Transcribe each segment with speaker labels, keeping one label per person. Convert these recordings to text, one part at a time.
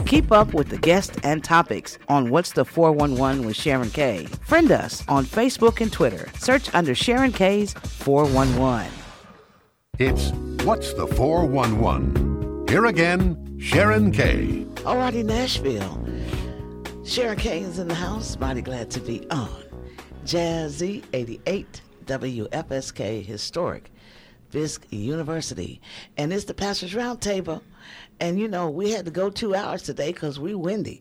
Speaker 1: Keep up with the guests and topics on What's the 411 with Sharon K. Friend us on Facebook and Twitter. Search under Sharon K's 411.
Speaker 2: It's What's the 411? Here again, Sharon K.
Speaker 1: Alrighty, Nashville. Sharon K is in the house. Mighty glad to be on. Jazzy 88 WFSK Historic Fisk University. And it's the Pastor's Roundtable. And, you know, we had to go 2 hours today because we windy.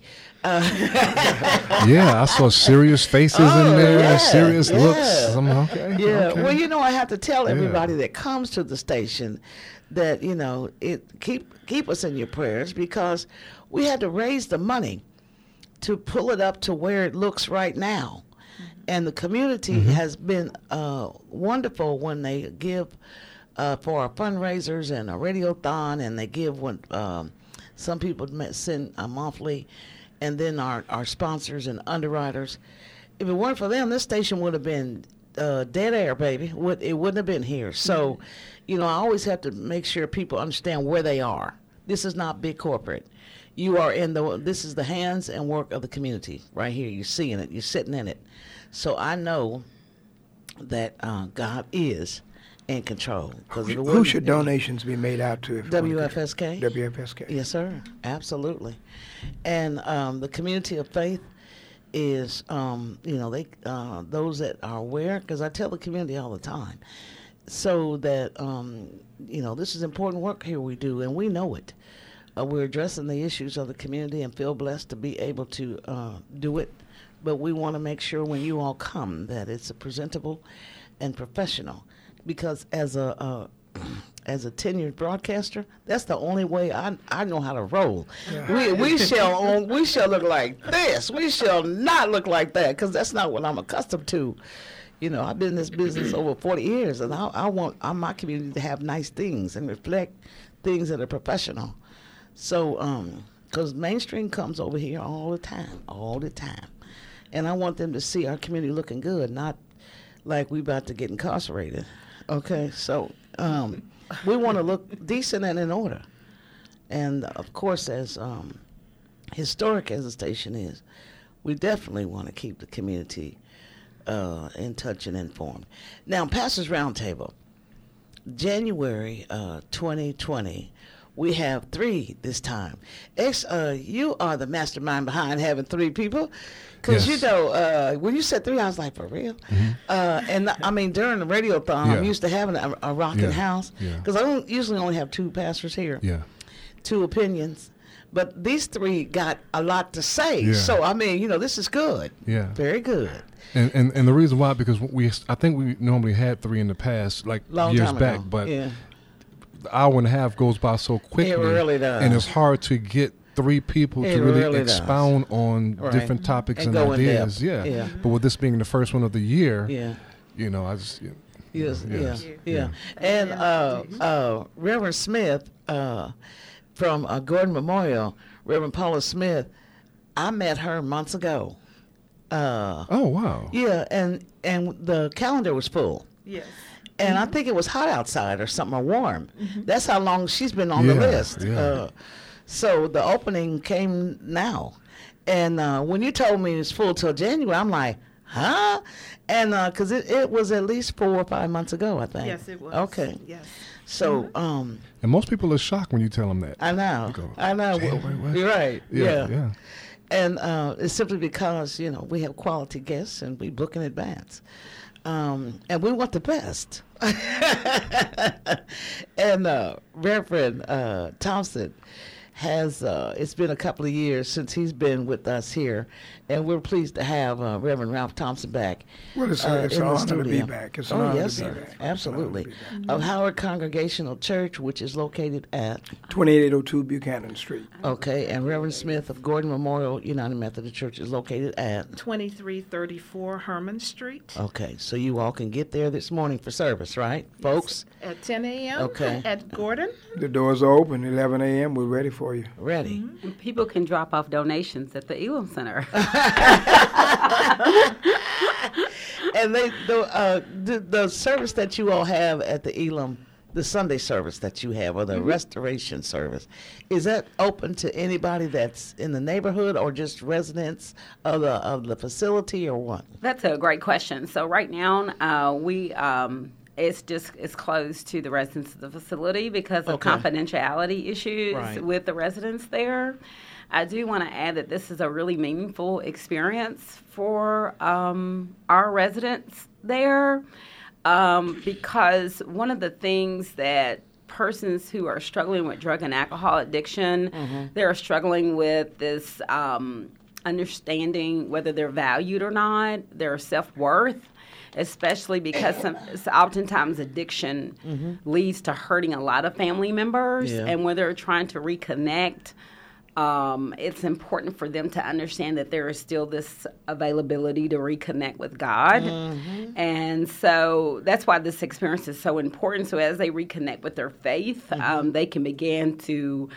Speaker 3: Yeah, I saw serious faces in there, serious looks. Okay.
Speaker 1: Yeah, well, you know, I have to tell everybody that comes to the station that, you know, keep us in your prayers because we had to raise the money to pull it up to where it looks right now. And the community has been wonderful when they give for our fundraisers and a radiothon, and they give when some people send a monthly, and then our sponsors and underwriters. If it weren't for them, this station would have been dead air, baby. It wouldn't have been here. So, you know, I always have to make sure people understand where they are. This is not big corporate. You are this is the hands and work of the community right here. You're seeing it. You're sitting in it. So I know that God is in control.
Speaker 4: Who should donations be made out to?
Speaker 1: WFSK.
Speaker 4: WFSK.
Speaker 1: Yes, sir. Absolutely. And the community of faith is, you know, they those that are aware, because I tell the community all the time, so that, you know, this is important work here we do, and we know it. We're addressing the issues of the community and feel blessed to be able to do it. But we want to make sure when you all come that it's a presentable and professional. Because as a tenured broadcaster, that's the only way I know how to roll. Yeah. We shall look like this. We shall not look like that, because that's not what I'm accustomed to. You know, I've been in this business over 40 years, and I want my community to have nice things and reflect things that are professional. So, because mainstream comes over here all the time, and I want them to see our community looking good, not like we about to get incarcerated. Okay, so we want to look decent and in order. And, of course, as historic as the station is, we definitely want to keep the community in touch and informed. Now, Pastor's Roundtable, January 2020, we have 3 this time. You are the mastermind behind having 3 people. Because, you know, when you said 3, I was like, for real? Mm-hmm. And, I mean, during the radiothon, I'm used to having a rocking house. Because I don't usually only have 2 pastors here. 2 opinions. But these 3 got a lot to say. Yeah. So, I mean, you know, this is good. Yeah. Very good.
Speaker 3: And the reason why, because I think we normally had 3 in the past, like
Speaker 1: long
Speaker 3: years
Speaker 1: time
Speaker 3: back.
Speaker 1: Ago.
Speaker 3: But the hour and a half goes by so quickly.
Speaker 1: It really does.
Speaker 3: And it's hard to get 3 people to really expound on different topics and ideas. Yeah. But with this being the first one of the year, you know, I just...
Speaker 1: Yes. And Reverend Smith from Gordon Memorial, Reverend Paula Smith, I met her months ago.
Speaker 3: Oh, wow.
Speaker 1: Yeah, and the calendar was full.
Speaker 5: Yes.
Speaker 1: And I think it was hot outside or something, or warm. Mm-hmm. That's how long she's been on the list. Yeah. So the opening came now. And when you told me it's full till January, I'm like, huh? And because it was at least 4 or 5 months ago, I think.
Speaker 5: Yes, it was.
Speaker 1: Okay.
Speaker 5: Yes.
Speaker 1: So,
Speaker 3: and most people are shocked when you tell them that.
Speaker 1: I know. I know.
Speaker 3: Wait.
Speaker 1: You're right.
Speaker 3: Yeah.
Speaker 1: And it's simply because, you know, we have quality guests and we book in advance. And we want the best. And Reverend Thompson has, it's been a couple of years since he's been with us here, and we're pleased to have Reverend Ralph Thompson back.
Speaker 4: Well, it's an honor to be back. It's an honor to be back.
Speaker 1: Absolutely. Of Howard Congregational Church, which is located at
Speaker 4: 2802 Buchanan Street.
Speaker 1: Okay, and Reverend Smith of Gordon Memorial United Methodist Church is located at
Speaker 5: 2334 Herman Street.
Speaker 1: Okay, so you all can get there this morning for service, right, folks?
Speaker 5: At 10 a.m.
Speaker 1: Okay.
Speaker 5: At Gordon.
Speaker 4: The doors are open, 11 a.m. We're ready for you.
Speaker 1: Ready.
Speaker 6: Mm-hmm. People can drop off donations at the Elam Center.
Speaker 1: And the service that you all have at the Elam, the Sunday service that you have, or the restoration service, is that open to anybody that's in the neighborhood, or just residents of the facility, or what?
Speaker 6: That's a great question. So right now, it's closed to the residents of the facility because of confidentiality issues with the residents there. I do want to add that this is a really meaningful experience for our residents there, because one of the things that persons who are struggling with drug and alcohol addiction, they're struggling with this understanding whether they're valued or not, their self-worth, especially because oftentimes addiction leads to hurting a lot of family members, and when they're trying to reconnect, it's important for them to understand that there is still this availability to reconnect with God. And so that's why this experience is so important. So as they reconnect with their faith, they can begin to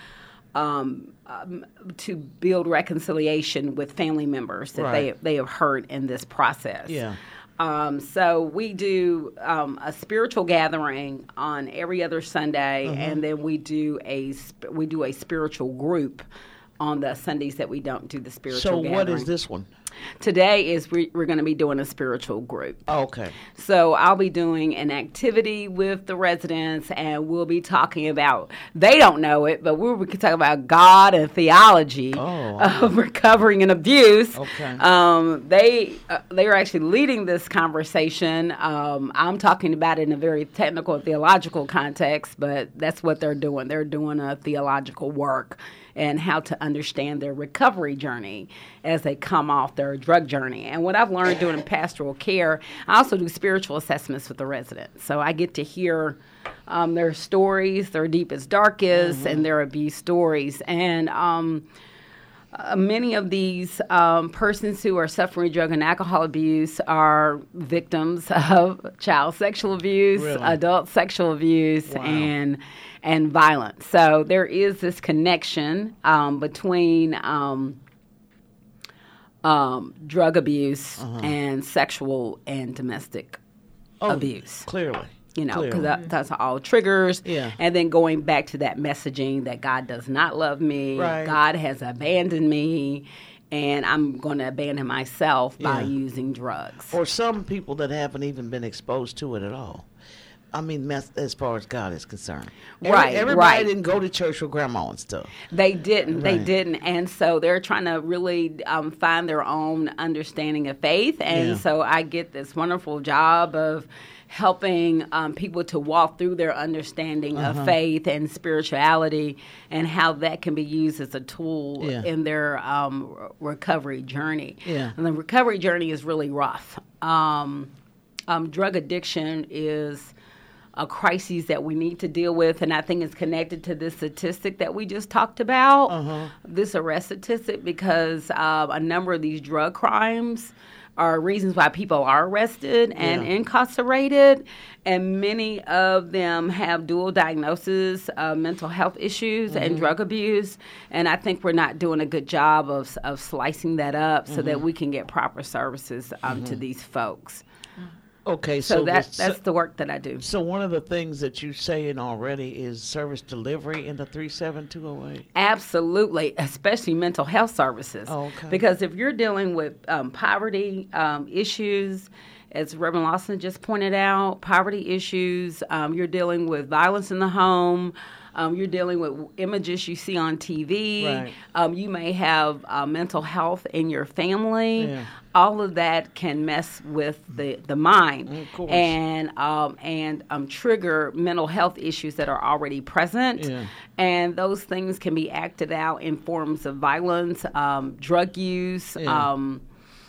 Speaker 6: build reconciliation with family members that they have hurt in this process. So we do a spiritual gathering on every other Sunday, and then we do a spiritual group on the Sundays that we don't do the spiritual gathering.
Speaker 1: So what is this one?
Speaker 6: Today is we're going to be doing a spiritual group.
Speaker 1: Okay.
Speaker 6: So I'll be doing an activity with the residents, and we'll be talking about, they don't know it, but we'll be talking about God and theology of recovering and abuse.
Speaker 1: Okay.
Speaker 6: They are actually leading this conversation. I'm talking about it in a very technical and theological context, but that's what they're doing. They're doing a theological work and how to understand their recovery journey as they come off their drug journey. And what I've learned doing pastoral care, I also do spiritual assessments with the residents. So I get to hear their stories, their deepest, darkest, and their abuse stories. And many of these persons who are suffering drug and alcohol abuse are victims of child sexual abuse, adult sexual abuse, and violence. So there is this connection between drug abuse and sexual and domestic abuse.
Speaker 1: Clearly.
Speaker 6: You know, because that's all triggers. And then going back to that messaging that God does not love me, God has abandoned me, and I'm going to abandon myself by using drugs.
Speaker 1: Or some people that haven't even been exposed to it at all. I mean, as far as God is concerned. Everybody didn't go to church with grandma and stuff.
Speaker 6: They didn't. They didn't. And so they're trying to really find their own understanding of faith. And so I get this wonderful job of helping people to walk through their understanding of faith and spirituality and how that can be used as a tool in their recovery journey. And the recovery journey is really rough. Drug addiction is a crisis that we need to deal with, and I think it's connected to this statistic that we just talked about, this arrest statistic, because a number of these drug crimes are reasons why people are arrested and incarcerated, and many of them have dual diagnosis of mental health issues and drug abuse, and I think we're not doing a good job of slicing that up so that we can get proper services to these folks.
Speaker 1: Okay,
Speaker 6: so that's the work that I do.
Speaker 1: So one of the things that you're saying already is service delivery in the 37208?
Speaker 6: Absolutely, especially mental health services. Because if you're dealing with poverty issues, as Reverend Lawson just pointed out, poverty issues, you're dealing with violence in the home, you're dealing with images you see on TV. You may have mental health in your family. All of that can mess with the mind and trigger mental health issues that are already present. And those things can be acted out in forms of violence, drug use, and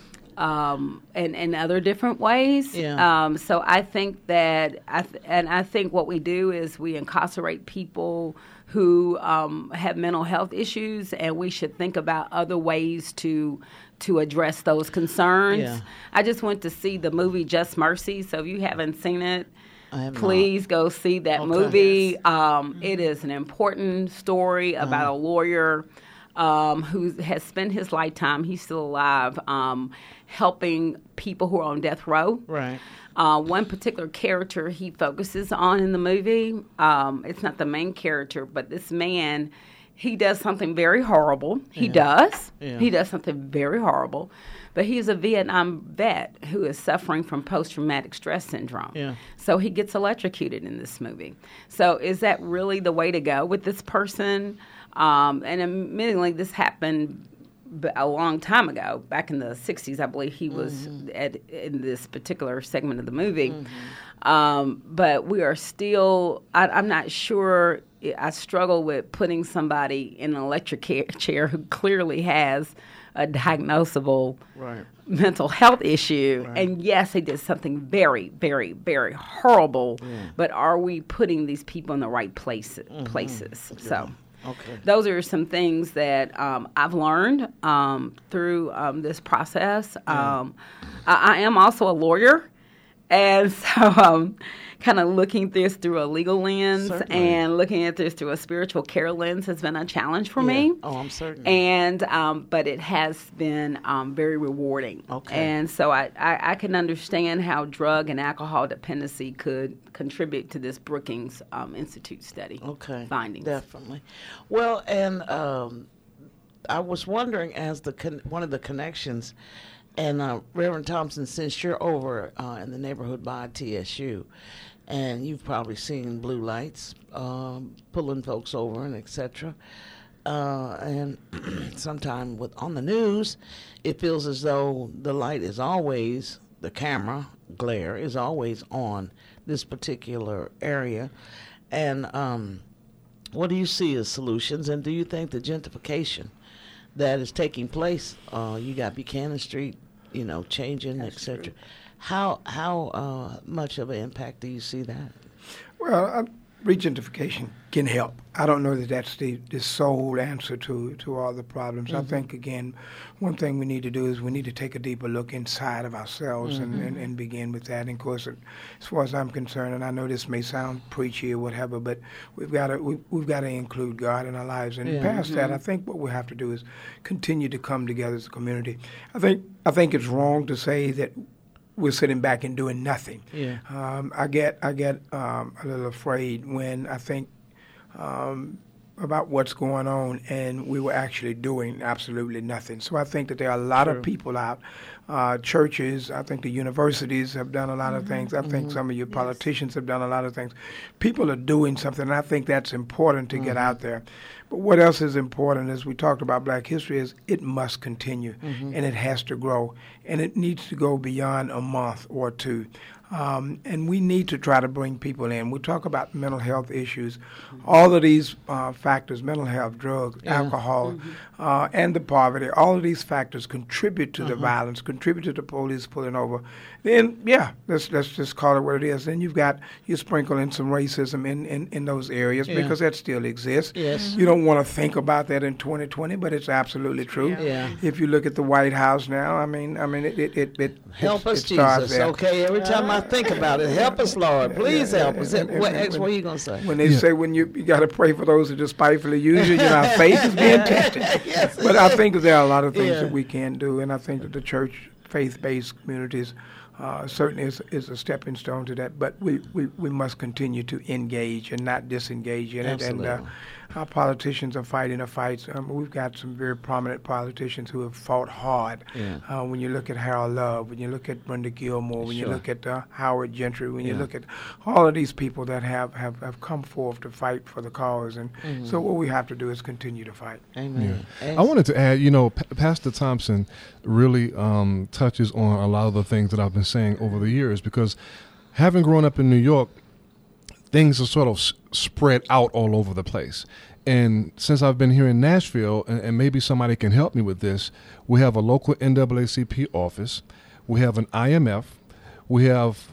Speaker 6: other different ways. So I think that, I think what we do is we incarcerate people who have mental health issues, and we should think about other ways to address those concerns. I just went to see the movie Just Mercy, so if you haven't seen it, please go see that movie. It is an important story about a lawyer who has spent his lifetime, he's still alive, helping people who are on death row.
Speaker 1: Right.
Speaker 6: One particular character he focuses on in the movie, it's not the main character, but this man, he does something very horrible. He does. Yeah. He does something very horrible. But he's a Vietnam vet who is suffering from post-traumatic stress syndrome.
Speaker 1: Yeah.
Speaker 6: So he gets electrocuted in this movie. So is that really the way to go with this person? And admittedly, this happened a long time ago, back in the 60s, I believe he was in this particular segment of the movie. But we are still, I'm not sure, I struggle with putting somebody in an electric chair who clearly has a diagnosable mental health issue. Right. And yes, they did something very, very, very horrible, but are we putting these people in the right places? So.
Speaker 1: Okay.
Speaker 6: Those are some things that I've learned through this process. I am also a lawyer, and so kind of looking this through a legal lens and looking at this through a spiritual care lens has been a challenge for me.
Speaker 1: Oh, I'm certain.
Speaker 6: And but it has been very rewarding.
Speaker 1: Okay.
Speaker 6: And so I can understand how drug and alcohol dependency could contribute to this Brookings Institute study findings.
Speaker 1: Definitely. Well, and I was wondering, as one of the connections, and Reverend Thompson, since you're over in the neighborhood by TSU, and you've probably seen blue lights pulling folks over and et cetera, and sometime on the news, it feels as though the light is always, the camera glare is always on this particular area. And what do you see as solutions, and do you think the gentrification that is taking place, you got Buchanan Street, changing, et cetera, how much of an impact do you see that?
Speaker 4: Well, regentification can help. I don't know that that's the sole answer to all the problems. I think, again, one thing we need to do is we need to take a deeper look inside of ourselves and begin with that. And, of course, as far as I'm concerned, and I know this may sound preachy or whatever, but we've got to include God in our lives. And past that, I think what we have to do is continue to come together as a community. I think it's wrong to say that we're sitting back and doing nothing.
Speaker 1: Yeah.
Speaker 4: I get a little afraid when I think about what's going on, and we were actually doing absolutely nothing. So I think that there are a lot of people out, churches, I think the universities have done a lot of things. I think some of your politicians have done a lot of things. People are doing something, and I think that's important to get out there. But what else is important, as we talked about Black history, is it must continue, and it has to grow, and it needs to go beyond a month or two. And we need to try to bring people in. We talk about mental health issues. All of these factors, mental health, drugs, alcohol, and the poverty, all of these factors contribute to the violence, contribute to the police pulling over. Then, let's just call it what it is. Then you sprinkle in some racism in those areas because that still exists.
Speaker 1: Yes.
Speaker 4: You don't want to think about that in 2020, but it's absolutely true.
Speaker 1: Yeah.
Speaker 4: If you look at the White House now, I mean, it
Speaker 1: help us,
Speaker 4: it starts
Speaker 1: Jesus.
Speaker 4: there.
Speaker 1: Okay, every time I think about it, help us, Lord. Please help us. What are you gonna say?
Speaker 4: When they say when you got to pray for those who despitefully use you, our faith is being tested.
Speaker 1: Yes.
Speaker 4: But I think that there are a lot of things that we can do, and I think that the church, faith-based communities, certainly is a stepping stone to that. But we must continue to engage and not disengage in it.
Speaker 1: Absolutely.
Speaker 4: And our politicians are fighting the fights. We've got some very prominent politicians who have fought hard.
Speaker 1: Yeah.
Speaker 4: When you look at Harold Love, when you look at Brenda Gilmore, when you look at Howard Gentry, when you look at all of these people that have come forth to fight for the cause. And so what we have to do is continue to fight.
Speaker 1: Amen.
Speaker 3: Yeah. I wanted to add, Pastor Thompson really touches on a lot of the things that I've been saying over the years, because having grown up in New York, things are sort of spread out all over the place. And since I've been here in Nashville, and maybe somebody can help me with this, we have a local NAACP office, we have an IMF, we have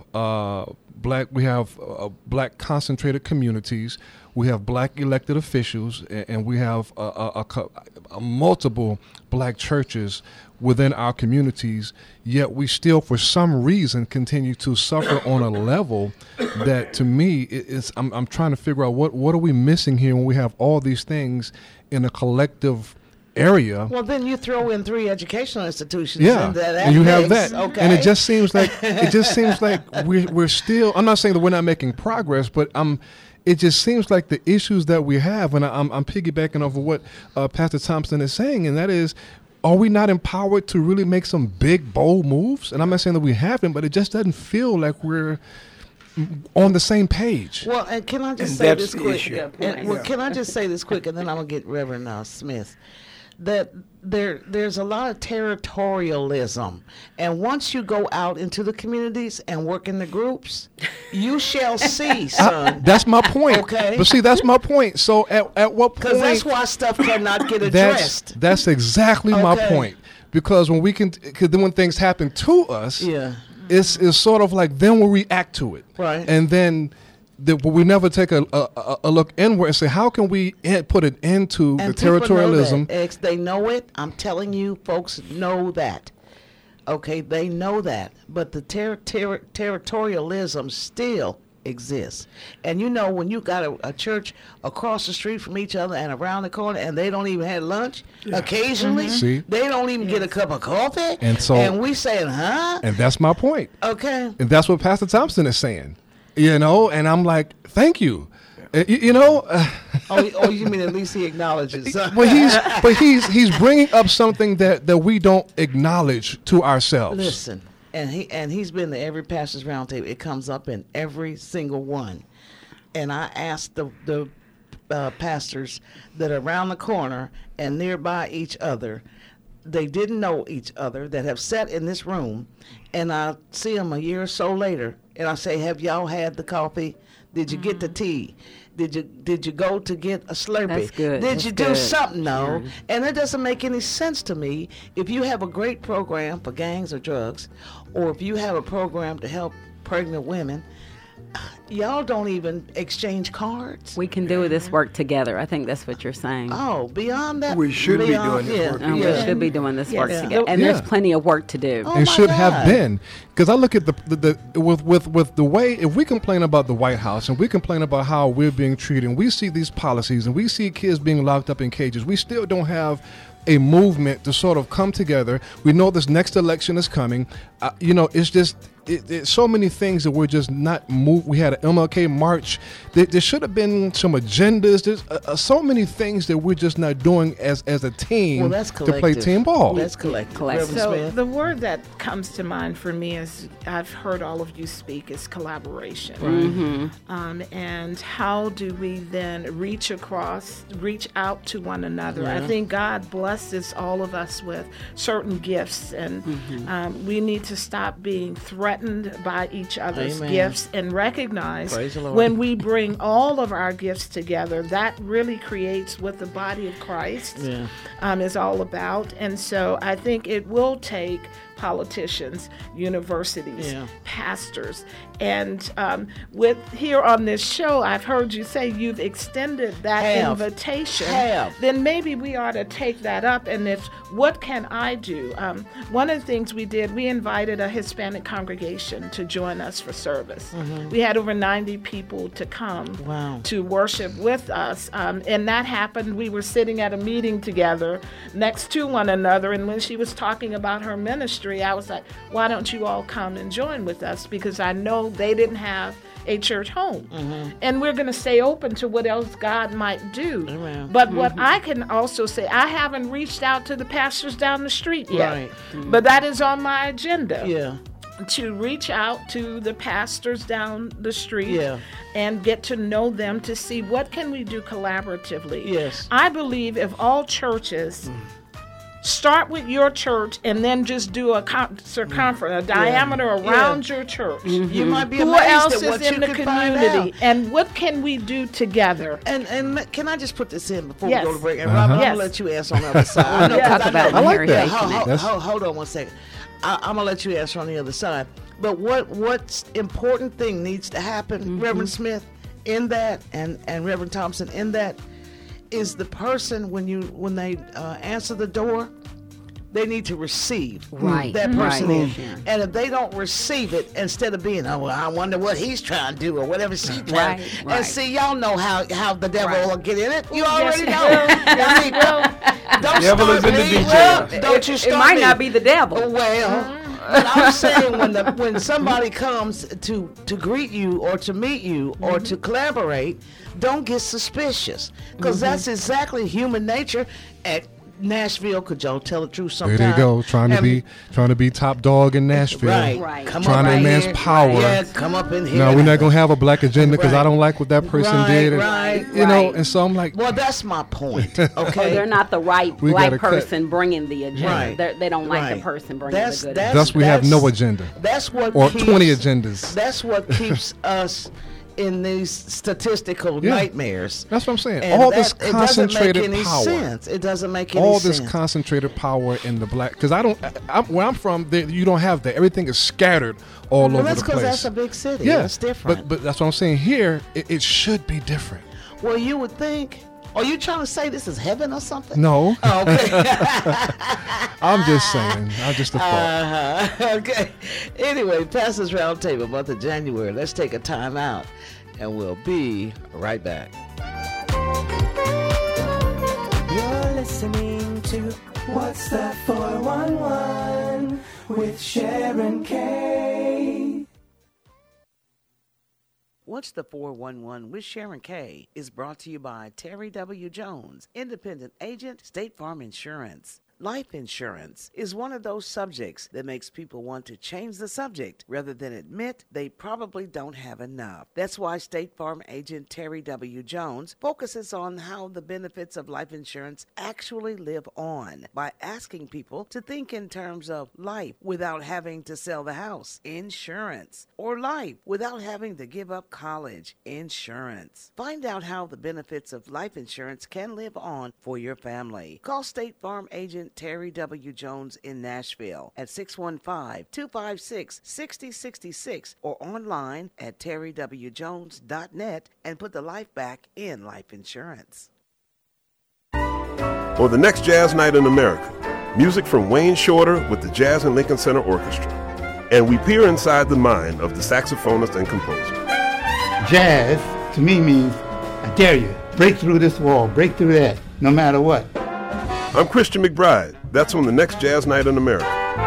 Speaker 3: black concentrated communities, we have black elected officials, and we have multiple black churches within our communities, yet we still, for some reason, continue to suffer on a level that, to me, I'm trying to figure out what are we missing here when we have all these things in a collective area.
Speaker 1: Well, then you throw in 3 educational institutions.
Speaker 3: Yeah,
Speaker 1: and, that
Speaker 3: and you have
Speaker 1: makes-
Speaker 3: that,
Speaker 1: Okay.
Speaker 3: and it just seems like we're still. I'm not saying that we're not making progress, but it just seems like the issues that we have, and I'm piggybacking off of what Pastor Thompson is saying, and that is, are we not empowered to really make some big, bold moves? And I'm not saying that we haven't, but it just doesn't feel like we're on the same page.
Speaker 1: Well, and can I just
Speaker 4: And
Speaker 1: say
Speaker 4: that's
Speaker 1: this
Speaker 4: the
Speaker 1: quick?
Speaker 4: issue.
Speaker 1: Well, can I just say this quick, and then I'm gonna get Reverend Smith. That there's a lot of territorialism, and once you go out into the communities and work in the groups, you shall see, son.
Speaker 3: That's my point.
Speaker 1: Okay.
Speaker 3: But see, that's my point. So at what point?
Speaker 1: Because that's why stuff cannot get addressed.
Speaker 3: That's exactly my
Speaker 1: Okay.
Speaker 3: point. Because when then when things happen to us,
Speaker 1: Yeah.
Speaker 3: it's sort of like then we'll react to it,
Speaker 1: Right.
Speaker 3: And then but we never take a look inward and say, how can we put an end to the
Speaker 1: And people know
Speaker 3: territorialism?
Speaker 1: that. They know it. I'm telling you, folks know that. Okay, they know that. But the territorialism still exists. And you know, when you got a church across the street from each other and around the corner, and they don't even have lunch, occasionally,
Speaker 3: See?
Speaker 1: they don't even get a cup of coffee.
Speaker 3: And
Speaker 1: we saying, huh?
Speaker 3: And that's my point.
Speaker 1: Okay.
Speaker 3: And that's what Pastor Thompson is saying. And I'm like, thank you.
Speaker 1: Oh, you mean at least he acknowledges?
Speaker 3: But he's bringing up something that we don't acknowledge to ourselves.
Speaker 1: Listen, and he's been to every pastor's roundtable. It comes up in every single one. And I asked the pastors that are around the corner and nearby each other, they didn't know each other, that have sat in this room, and I see them a year or so later, and I say, have y'all had the coffee? Did you get the tea? Did you go to get a Slurpee?
Speaker 6: That's good.
Speaker 1: Did
Speaker 6: That's
Speaker 1: you do
Speaker 6: good.
Speaker 1: something? No. And it doesn't make any sense to me if you have a great program for gangs or drugs, or if you have a program to help pregnant women, y'all don't even exchange cards.
Speaker 6: We can do this work together. I think that's what you're saying.
Speaker 1: Oh, beyond that,
Speaker 4: We should be
Speaker 1: beyond-
Speaker 4: doing this work
Speaker 6: And we should be doing this work
Speaker 1: Yeah.
Speaker 6: together. And there's
Speaker 3: Yeah.
Speaker 6: plenty of work to do.
Speaker 1: Oh,
Speaker 3: And
Speaker 1: my
Speaker 3: should
Speaker 1: God.
Speaker 3: have been, because I look at with the way, if we complain about the White House and we complain about how we're being treated, and we see these policies and we see kids being locked up in cages, we still don't have a movement to sort of come together. We know this next election is coming. It's just it's so many things that we're just not moved. We had an MLK march. There should have been some agendas. There's so many things that we're just not doing as a team
Speaker 1: Well, that's
Speaker 3: to
Speaker 1: collective.
Speaker 3: play team ball.
Speaker 1: That's collective.
Speaker 6: Collective.
Speaker 1: Reverend
Speaker 5: So
Speaker 1: Smith?
Speaker 5: the word that comes to mind for me is I've heard all of you speak is collaboration. And how do we then reach out to one another? I think God blesses all of us with certain gifts, and we need to stop being threatened by each other's
Speaker 1: Amen.
Speaker 5: gifts and recognize
Speaker 1: Praise the Lord.
Speaker 5: when we bring all of our gifts together, that really creates what the body of Christ is all about. And so I think it will take politicians, universities, pastors, and with here on this show, I've heard you say you've extended that invitation. Then maybe we ought to take that up. And what can I do? One of the things we did, we invited a Hispanic congregation to join us for service. We had over 90 people to come to worship with us, and that happened. We were sitting at a meeting together next to one another, and when she was talking about her ministry, I was like, why don't you all come and join with us? Because I know they didn't have a church home. And we're going to stay open to what else God might do.
Speaker 1: Amen.
Speaker 5: But what I can also say, I haven't reached out to the pastors down the street yet.
Speaker 1: Right.
Speaker 5: But that is on my agenda.
Speaker 1: Yeah.
Speaker 5: To reach out to the pastors down the street
Speaker 1: Yeah.
Speaker 5: and get to know them to see what can we do collaboratively.
Speaker 1: Yes.
Speaker 5: I believe if all churches start with your church and then just do a circumference, a diameter around your church.
Speaker 1: You might be
Speaker 5: Who
Speaker 1: amazed
Speaker 5: else
Speaker 1: at what
Speaker 5: is in
Speaker 1: you
Speaker 5: the
Speaker 1: could find
Speaker 5: community?
Speaker 1: out.
Speaker 5: And what can we do together?
Speaker 1: And can I just put this in before
Speaker 5: Yes.
Speaker 1: we go to break? And Robert, I'm
Speaker 5: Yes.
Speaker 1: going to let you answer on the other side. I know,
Speaker 5: Yeah.
Speaker 1: 'cause
Speaker 6: Talk
Speaker 1: I
Speaker 6: about
Speaker 1: know-
Speaker 6: Heritage
Speaker 1: Yeah,
Speaker 6: Connect.
Speaker 1: hold on one second. I'm going to let you answer on the other side. But what's important thing needs to happen, Reverend Smith, in that, and Reverend Thompson, in that, is the person, when they answer the door, they need to receive
Speaker 6: Right.
Speaker 1: that person
Speaker 6: Right.
Speaker 1: in. And if they don't receive it, instead of being, oh, well, I wonder what he's trying to do or whatever she's trying
Speaker 6: Right,
Speaker 1: to
Speaker 6: right.
Speaker 1: and see, y'all know how the devil
Speaker 6: Right.
Speaker 1: will get in it. You
Speaker 5: Yes,
Speaker 1: already
Speaker 5: it
Speaker 1: know.
Speaker 5: will.
Speaker 1: I mean, don't
Speaker 4: Devil is in the details.
Speaker 1: Well, don't you
Speaker 6: It
Speaker 1: start
Speaker 6: might
Speaker 1: me.
Speaker 6: not be the devil.
Speaker 1: Well, but I'm saying when somebody comes to greet you or to meet you or to collaborate, don't get suspicious, because that's exactly human nature. At Nashville, could y'all tell the truth sometimes?
Speaker 3: There you go, trying to be top dog in Nashville.
Speaker 1: Right. Come
Speaker 3: Trying
Speaker 1: up
Speaker 3: to
Speaker 1: in
Speaker 3: amass
Speaker 1: here.
Speaker 3: power.
Speaker 1: Yeah, come up in here.
Speaker 3: No, we're not gonna have a black agenda because I don't like what that person did. And,
Speaker 1: Right.
Speaker 3: You know, and so I'm like,
Speaker 1: Well, that's my point.
Speaker 6: So
Speaker 1: Okay.
Speaker 6: they're not the right
Speaker 3: We
Speaker 6: black
Speaker 3: gotta cut.
Speaker 6: person bringing the agenda.
Speaker 1: Right.
Speaker 6: They don't like
Speaker 1: Right.
Speaker 6: the person bringing the good.
Speaker 3: thus we have no agenda.
Speaker 1: That's what
Speaker 3: Or
Speaker 1: keeps,
Speaker 3: 20 agendas.
Speaker 1: That's what keeps us in these statistical
Speaker 3: Yeah.
Speaker 1: nightmares.
Speaker 3: That's what I'm saying.
Speaker 1: And
Speaker 3: All this
Speaker 1: it
Speaker 3: concentrated
Speaker 1: doesn't make any
Speaker 3: power.
Speaker 1: sense. It doesn't make any
Speaker 3: All
Speaker 1: sense.
Speaker 3: this concentrated power in the black, because where I'm from, you don't have that. Everything is scattered all
Speaker 1: well,
Speaker 3: over
Speaker 1: that's
Speaker 3: the
Speaker 1: because
Speaker 3: place.
Speaker 1: that's a big city.
Speaker 3: Yeah,
Speaker 1: That's different.
Speaker 3: But that's what I'm saying. Here, it should be different.
Speaker 1: Well, you would think. Are you trying to say this is heaven or something?
Speaker 3: No,
Speaker 1: Oh, okay.
Speaker 3: I'm just saying. I'm just a thought.
Speaker 1: Okay. Anyway, Pastors Roundtable, month of January. Let's take a time out, and we'll be right back.
Speaker 7: You're listening to What's That 411 with Sharon K.
Speaker 1: What's the 411 with Sharon K is brought to you by Terry W. Jones, independent agent, State Farm Insurance. Life insurance is one of those subjects that makes people want to change the subject rather than admit they probably don't have enough. That's why State Farm agent Terry W. Jones focuses on how the benefits of life insurance actually live on by asking people to think in terms of life without having to sell the house, insurance, or life without having to give up college, insurance. Find out how the benefits of life insurance can live on for your family. Call State Farm agent Terry W. Jones in Nashville at 615-256-6066 or online at terrywjones.net and put the life back in life insurance.
Speaker 8: For the next Jazz Night in America, music from Wayne Shorter with the Jazz and Lincoln Center Orchestra. And we peer inside the mind of the saxophonist and composer.
Speaker 9: Jazz, to me, means I dare you. Break through this wall, break through that, no matter what.
Speaker 8: I'm Christian McBride. That's on the next Jazz Night in America.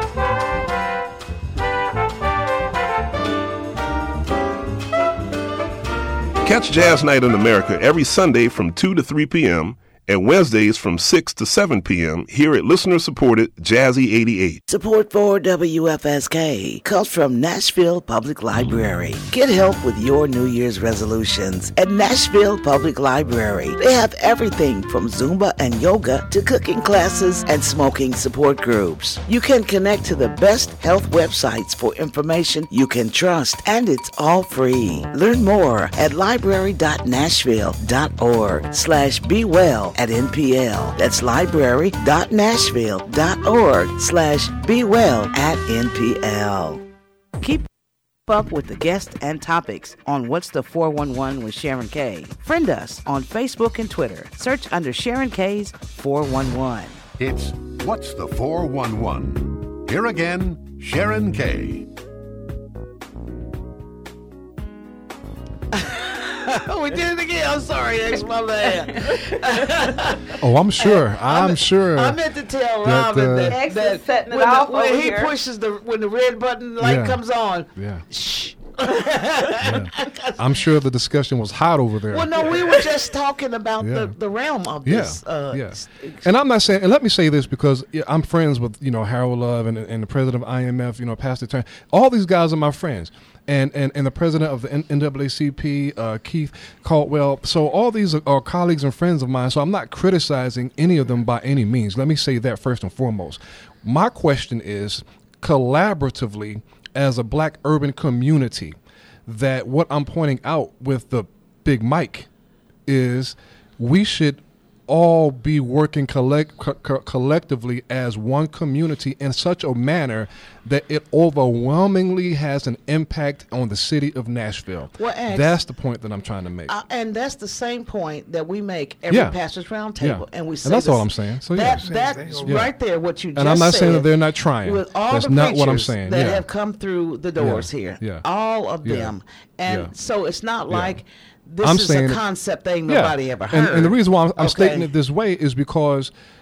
Speaker 8: Catch Jazz Night in America every Sunday from 2 to 3 p.m. and Wednesdays from 6 to 7 p.m. here at listener-supported Jazzy 88.
Speaker 1: Support for WFSK comes from Nashville Public Library. Get help with your New Year's resolutions at Nashville Public Library. They have everything from Zumba and yoga to cooking classes and smoking support groups. You can connect to the best health websites for information you can trust, and it's all free. Learn more at library.nashville.org/bewell at NPL. That's library.nashville.org/bewell at NPL. Keep up with the guests and topics on What's the 411 with Sharon K. Friend us on Facebook and Twitter. Search under Sharon K's 411.
Speaker 2: It's What's the 411? Here again, Sharon K.
Speaker 1: We did it again. I'm sorry, that's my bad.
Speaker 3: Oh, I'm sure. I'm sure.
Speaker 1: I meant to tell Robin that
Speaker 6: X is setting it
Speaker 1: when,
Speaker 6: off
Speaker 1: when
Speaker 6: over
Speaker 1: he
Speaker 6: here.
Speaker 1: pushes when the red button light
Speaker 3: Yeah.
Speaker 1: comes on.
Speaker 3: Yeah.
Speaker 1: Shh.
Speaker 3: I'm sure the discussion was hot over there.
Speaker 1: Well, no, we were just talking about
Speaker 3: Yeah.
Speaker 1: the realm of
Speaker 3: Yeah,
Speaker 1: this.
Speaker 3: And I'm not saying, and let me say this because I'm friends with, Harold Love and the president of IMF, Pastor Turner. All these guys are my friends. And the president of the NAACP, Keith Caldwell. So all these are colleagues and friends of mine. So I'm not criticizing any of them by any means. Let me say that first and foremost. My question is, collaboratively, as a black urban community, that what I'm pointing out with the Big Mike is we should all be working collectively as one community in such a manner that it overwhelmingly has an impact on the city of Nashville.
Speaker 1: Well,
Speaker 3: that's the point that I'm trying to make.
Speaker 1: And that's the same point that we make every Pastors Roundtable. And we say
Speaker 3: and that's all I'm saying. So
Speaker 1: that's right there, what you just said.
Speaker 3: And I'm not saying that they're not trying.
Speaker 1: With all
Speaker 3: that's
Speaker 1: the
Speaker 3: not what I'm
Speaker 1: preachers
Speaker 3: saying.
Speaker 1: that have come through the doors here. All of them. And so it's not like this is a concept thing nobody ever heard.
Speaker 3: And the reason why I'm stating it this way is because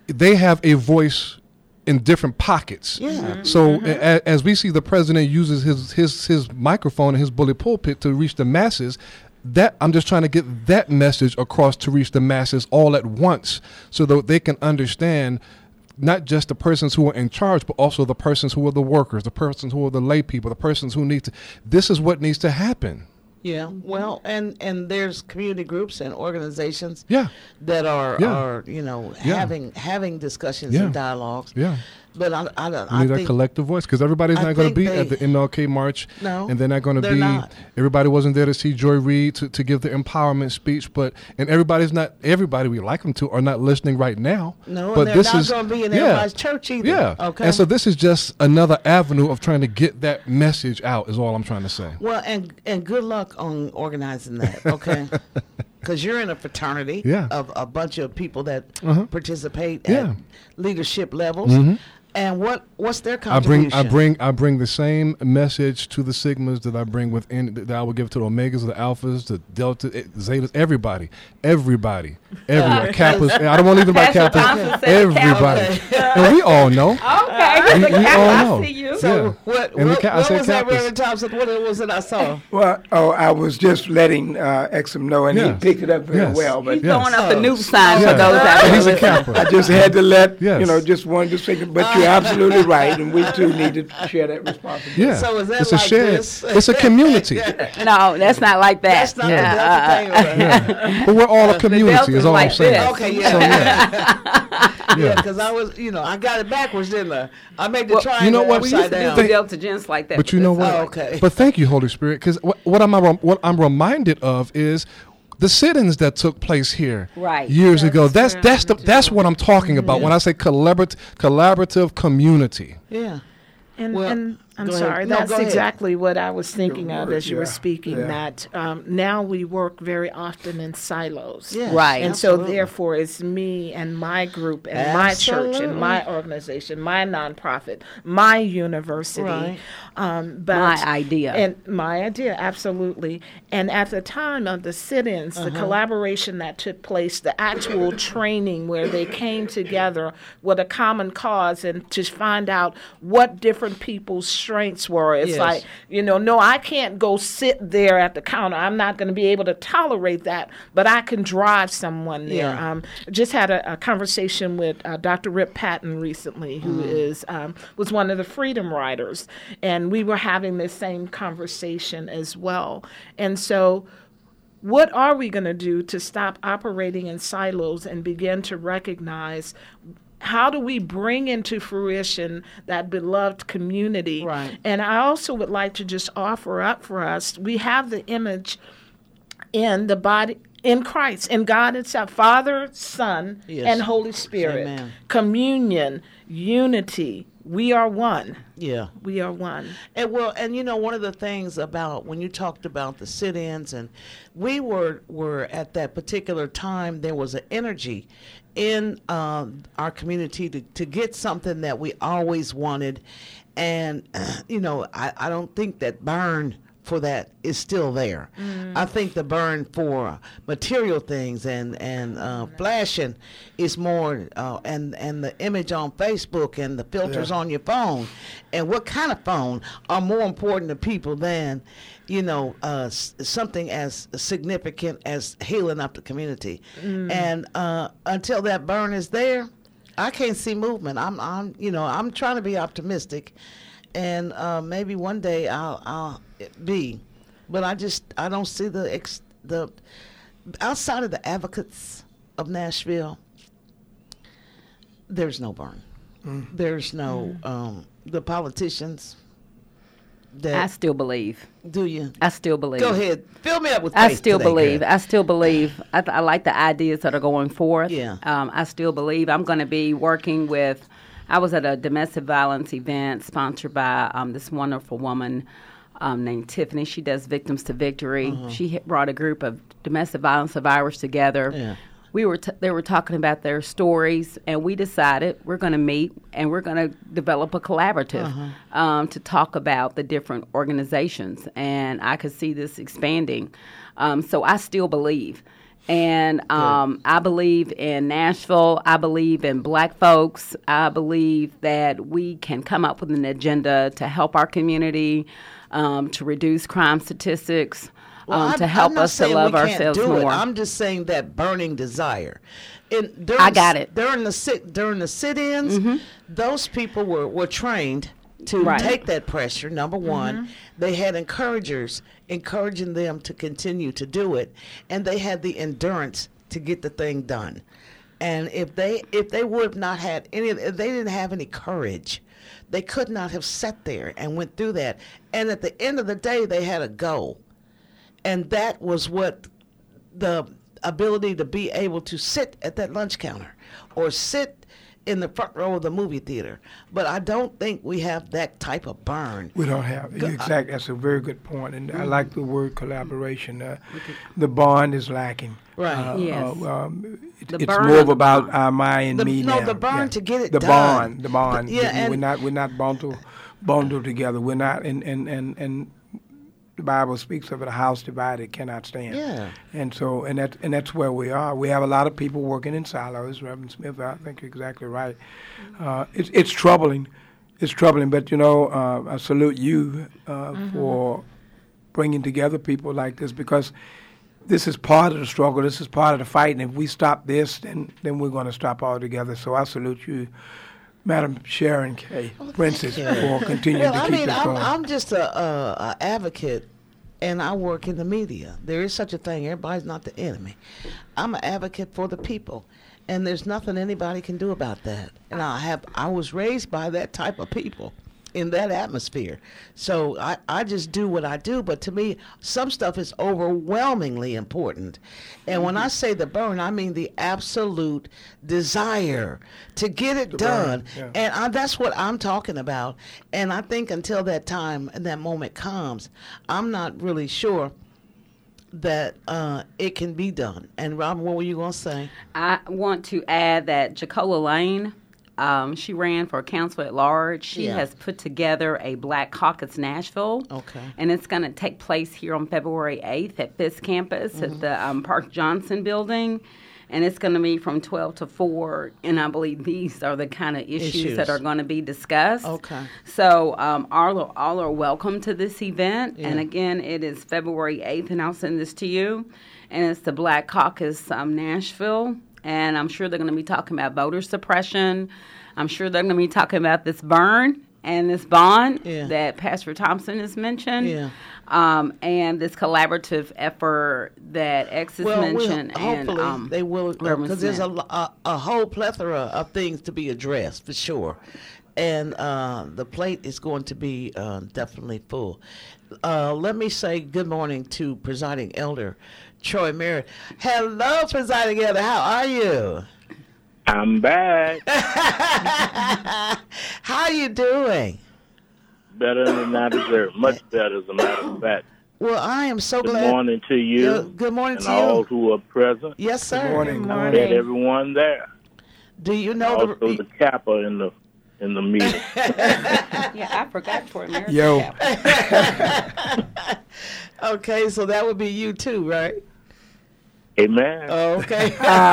Speaker 3: they have a voice in different pockets.
Speaker 1: Yeah.
Speaker 3: So as we see the president uses his microphone and his bully pulpit to reach the masses, that I'm just trying to get that message across to reach the masses all at once, so that they can understand not just the persons who are in charge, but also the persons who are the workers, the persons who are the lay people, the persons who need to. This is what needs to happen.
Speaker 1: Yeah, well, and there's community groups and organizations
Speaker 3: Yeah.
Speaker 1: that are
Speaker 3: Yeah.
Speaker 1: having discussions
Speaker 3: Yeah.
Speaker 1: and dialogues.
Speaker 3: Yeah.
Speaker 1: But I
Speaker 3: We need a
Speaker 1: think
Speaker 3: collective voice, because everybody's
Speaker 1: I
Speaker 3: not going to
Speaker 1: think
Speaker 3: be at the MLK March.
Speaker 1: No,
Speaker 3: and they're not going to
Speaker 1: they're
Speaker 3: be.
Speaker 1: not.
Speaker 3: Everybody wasn't there to see Joy Reid to give the empowerment speech, and everybody we like them to are not listening right now.
Speaker 1: No,
Speaker 3: but
Speaker 1: and they're
Speaker 3: this
Speaker 1: not
Speaker 3: is
Speaker 1: going to be in everybody's church either.
Speaker 3: Yeah.
Speaker 1: Okay.
Speaker 3: And so this is just another avenue of trying to get that message out. Is all I'm trying to say.
Speaker 1: Well, and good luck on organizing that. Okay. Because you're in a fraternity
Speaker 3: Yeah.
Speaker 1: of a bunch of people that participate
Speaker 3: Yeah.
Speaker 1: at leadership levels.
Speaker 3: Mm-hmm.
Speaker 1: And what's their contribution?
Speaker 3: I bring the same message to the Sigmas that I bring that I would give to the Omegas, the Alphas, the Delta, Zetas, everybody, Kappas. I don't want to even about
Speaker 6: Pastor
Speaker 3: Kappas.
Speaker 6: Thompson said
Speaker 3: Everybody, and we all know.
Speaker 6: Okay.
Speaker 3: We all know.
Speaker 6: I see you.
Speaker 1: So
Speaker 3: Yeah.
Speaker 1: what
Speaker 3: And
Speaker 1: was
Speaker 3: I said
Speaker 1: that,
Speaker 3: Kappas.
Speaker 1: Reverend Thompson? What was it I saw?
Speaker 4: Well, I was just letting Exum know, and he
Speaker 3: Yes.
Speaker 4: picked it up very
Speaker 3: Yes.
Speaker 4: well. But
Speaker 6: He's throwing up the
Speaker 1: Oh.
Speaker 6: new sign
Speaker 3: Yeah.
Speaker 6: for those out
Speaker 3: And
Speaker 6: there
Speaker 3: he's a
Speaker 6: listening.
Speaker 3: Kappa.
Speaker 4: I just had to let
Speaker 3: Yes.
Speaker 4: just wanted to say, but you're absolutely right, and we too need to share that responsibility.
Speaker 3: Yeah.
Speaker 1: So is that
Speaker 3: it's
Speaker 1: like
Speaker 3: a shared.
Speaker 1: this?
Speaker 3: It's a community.
Speaker 6: No, that's not like that.
Speaker 1: That's not the Delta thing. Right?
Speaker 3: But we're all a community.
Speaker 6: Delta's
Speaker 3: Is all I'm
Speaker 6: like
Speaker 3: saying.
Speaker 6: this.
Speaker 1: Okay, yeah.
Speaker 3: So yeah.
Speaker 1: Yeah, because I was, I got it backwards, didn't I? I made the triangle
Speaker 3: you know what?
Speaker 6: We used
Speaker 1: upside
Speaker 6: to do
Speaker 1: down.
Speaker 6: the Delta gents like that.
Speaker 3: But you know what?
Speaker 1: Oh, okay.
Speaker 3: But thank you, Holy Spirit, because what I'm reminded of is the sit-ins that took place here
Speaker 6: Right.
Speaker 3: years ago. That's what I'm talking about when I say collaborative community.
Speaker 1: Yeah.
Speaker 5: And I'm
Speaker 1: go ahead.
Speaker 5: sorry,
Speaker 1: No,
Speaker 5: that's
Speaker 1: go ahead.
Speaker 5: exactly what I was thinking of as you were
Speaker 4: Yeah,
Speaker 5: speaking,
Speaker 4: yeah.
Speaker 5: that now we work very often in silos.
Speaker 1: Yes,
Speaker 6: Right.
Speaker 5: And so
Speaker 1: absolutely.
Speaker 5: therefore it's me and my group and my church and my organization, my nonprofit, my university.
Speaker 1: Right.
Speaker 5: But
Speaker 6: My idea.
Speaker 5: And my idea, absolutely. And at the time of the sit-ins, the collaboration that took place, the actual training where they came together with a common cause and to find out what different people's strengths were. It's
Speaker 1: Yes.
Speaker 5: like, no, I can't go sit there at the counter. I'm not going to be able to tolerate that, but I can drive someone there.
Speaker 1: Yeah.
Speaker 5: Just had a conversation with Dr. Rip Patton recently, who was one of the Freedom Riders, and we were having this same conversation as well. And so what are we going to do to stop operating in silos and begin to recognize how do we bring into fruition that beloved community?
Speaker 1: Right.
Speaker 5: And I also would like to just offer up for us, we have the image in the body, in Christ, in God itself, Father, Son,
Speaker 1: Yes.
Speaker 5: and Holy Spirit.
Speaker 1: Amen.
Speaker 5: Communion, unity. We are one.
Speaker 1: Yeah.
Speaker 5: We are one.
Speaker 1: And one of the things about when you talked about the sit-ins, and we were at that particular time, there was an energy in our community to get something that we always wanted, and I don't think that burn for that is still there. I think the burn for material things and flashing is more, and the image on Facebook and the filters on your phone, and what kind of phone are more important to people than something as significant as healing up the community. And until that burn is there, I can't see movement. I'm trying to be optimistic, and maybe one day I'll be, but I don't see the outside of the advocates of Nashville. There's no burn. There's no the politicians.
Speaker 6: I still believe.
Speaker 1: Do you?
Speaker 6: I still believe.
Speaker 1: Go ahead. Fill me up with faith
Speaker 6: I still
Speaker 1: today,
Speaker 6: believe.
Speaker 1: girl.
Speaker 6: I still believe. I like the ideas that are going forth.
Speaker 1: Yeah.
Speaker 6: I still believe. I'm going to be working with. I was at a domestic violence event sponsored by this wonderful woman named Tiffany. She does Victims to Victory. She brought a group of domestic violence survivors together.
Speaker 1: Yeah.
Speaker 6: They were talking about their stories, and we decided we're going to meet and we're going to develop a collaborative to talk about the different organizations. And I could see this expanding. So I still believe. And I believe in Nashville. I believe in black folks. I believe that we can come up with an agenda to help our community, to reduce crime statistics, to help us to love ourselves more.
Speaker 1: I'm just saying that burning desire.
Speaker 6: I got it.
Speaker 1: During the sit-ins, those people were trained to take that pressure. Number one, they had encouragers encouraging them to continue to do it, and they had the endurance to get the thing done. And if they would have not had if they didn't have any courage, they could not have sat there and went through that. And at the end of the day, they had a goal, and that was what the ability to be able to sit at that lunch counter or sit in the front row of the movie theater. But I don't think we have that type of burn.
Speaker 4: We don't have it. Exactly. That's a very good point. And I like the word collaboration. The bond is lacking.
Speaker 1: Right.
Speaker 6: Yes.
Speaker 4: It's more about my and me now.
Speaker 1: No, the bond to get it
Speaker 4: the
Speaker 1: done.
Speaker 4: The bond.
Speaker 1: Yeah,
Speaker 4: we're not bundled together. We're not and the Bible speaks of it, a house divided cannot stand.
Speaker 1: Yeah.
Speaker 4: And so that's where we are. We have a lot of people working in silos. Reverend Smith, I think you're exactly right. It's troubling. It's troubling, but I salute you for bringing together people like this, because this is part of the struggle. This is part of the fight. And if we stop this, then we're going to stop altogether. So I salute you, Madam Sharon K. Princess, for continuing to keep this going.
Speaker 1: I'm just a advocate, and I work in the media. There is such a thing. Everybody's not the enemy. I'm an advocate for the people, and there's nothing anybody can do about that. And I was raised by that type of people in that atmosphere. So I just do what I do. But to me, some stuff is overwhelmingly important. And when I say the burn, I mean the absolute desire to get it done.
Speaker 4: Yeah.
Speaker 1: And that's what I'm talking about. And I think until that time and that moment comes, I'm not really sure that it can be done. And Robin, what were you going to say?
Speaker 6: I want to add that Jacola Lane, she ran for council at large. She has put together a Black Caucus Nashville.
Speaker 1: Okay.
Speaker 6: And it's going to take place here on February 8th at Fisk Campus at the Park Johnson building. And it's going to be from 12 to 4. And I believe these are the kind of issues that are going to be discussed.
Speaker 1: Okay.
Speaker 6: So all are welcome to this event. Yeah. And again, it is February 8th, and I'll send this to you. And it's the Black Caucus Nashville. And I'm sure they're going to be talking about voter suppression. I'm sure they're going to be talking about this burn and this bond that Pastor Thompson has mentioned. Yeah. And this collaborative effort that X has mentioned.
Speaker 1: Hopefully they will, because there's a whole plethora of things to be addressed, for sure. And the plate is going to be definitely full. Let me say good morning to Presiding Elder Troy Merritt. Hello, Presiding Elder. How are you?
Speaker 10: I'm back.
Speaker 1: How you doing?
Speaker 10: Better than I deserve. Much better, as a matter of fact.
Speaker 1: Well, I am so glad.
Speaker 10: Good morning to you.
Speaker 1: Good morning to you.
Speaker 10: And all who are present.
Speaker 1: Yes, sir.
Speaker 4: Good morning.
Speaker 10: Good morning. And everyone there.
Speaker 1: Do you know
Speaker 10: also the Kappa in the meeting.
Speaker 6: Yeah, I forgot for a minute.
Speaker 4: Yo.
Speaker 1: Okay, so that would be you too, right?
Speaker 10: Amen.
Speaker 1: Oh, okay.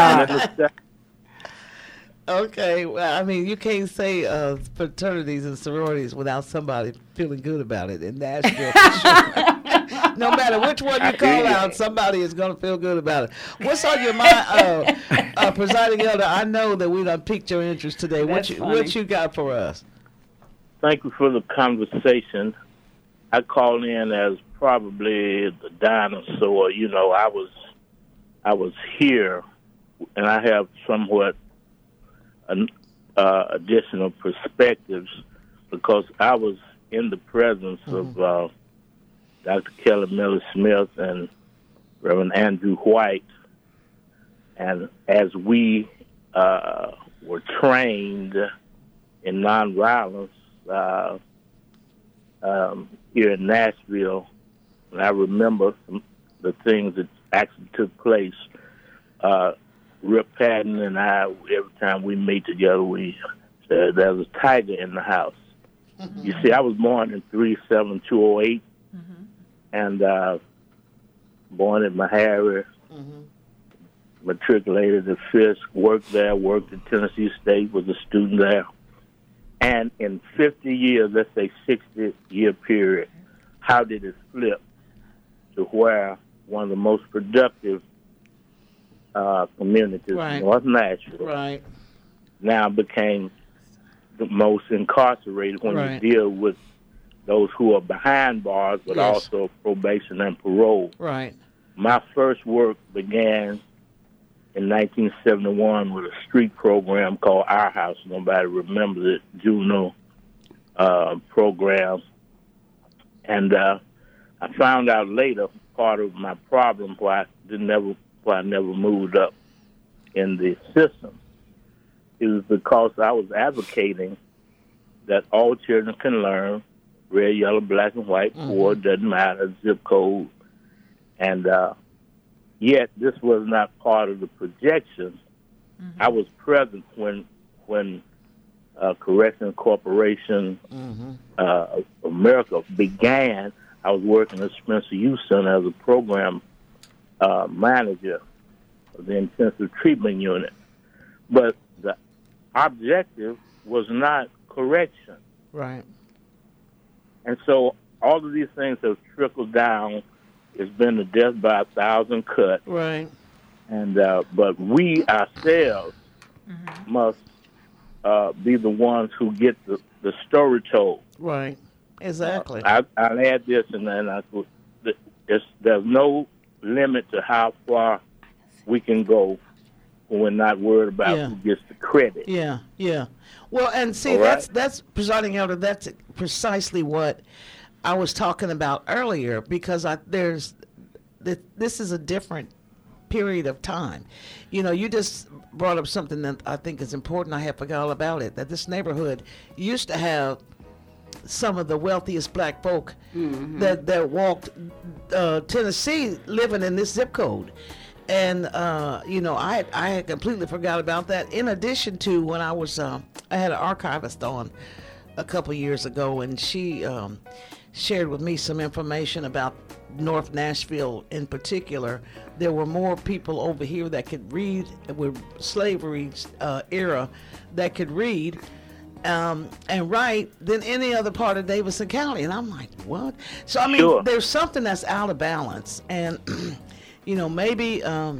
Speaker 1: Okay, well, I mean, you can't say fraternities and sororities without somebody feeling good about it in Nashville. For sure. No matter which one you call out, somebody is going to feel good about it. What's on your mind, Presiding Elder? I know that we done piqued your interest today. What you got for us?
Speaker 10: Thank you for the conversation. I called in as probably the dinosaur. You know, I was here, and I have somewhat additional perspectives because I was in the presence of Dr. Kelly Miller Smith and Reverend Andrew White, and as we were trained in nonviolence here in Nashville, and I remember the things that actually took place. Rip Patton and I, every time we meet together, we say there's a tiger in the house. Mm-hmm. You see, I was born in 3/7/208, and born in Meharry, matriculated at Fisk, worked there, worked at Tennessee State, was a student there. And in 50 years, let's say 60-year period, how did it flip to where one of the most productive communities in North Nashville now became the most incarcerated when you deal with those who are behind bars, but also probation and parole.
Speaker 1: Right.
Speaker 10: My first work began in 1971 with a street program called Our House. Nobody remembers it, juvenile program. And I found out later part of my problem why I never moved up in the system. It was because I was advocating that all children can learn, red, yellow, black, and white, poor, doesn't matter, zip code. And yet this was not part of the projection. I was present when Corrections Corporation America began. I was working at Spencer Youth Center as a program manager of the intensive treatment unit. But the objective was not correction.
Speaker 1: Right.
Speaker 10: And so all of these things have trickled down. It's been a death by 1,000 cut.
Speaker 1: Right.
Speaker 10: And but we ourselves must be the ones who get the story told.
Speaker 1: Right. Exactly.
Speaker 10: I'll add this, and then there's no limit to how far we can go when we're not worried about who gets the credit.
Speaker 1: Yeah, yeah. Well, and see, that's presiding elder. That's precisely what I was talking about earlier, because this is a different period of time. You know, you just brought up something that I think is important. I had forgot all about it. That this neighborhood used to have some of the wealthiest black folk that walked Tennessee living in this zip code. And, you know, I had completely forgot about that. In addition to when I was, I had an archivist on a couple years ago, and she shared with me some information about North Nashville in particular. There were more people over here that could read, with slavery's era, that could read and write than any other part of Davidson County. And I'm like, what? So, I mean, there's something that's out of balance. And you know, maybe the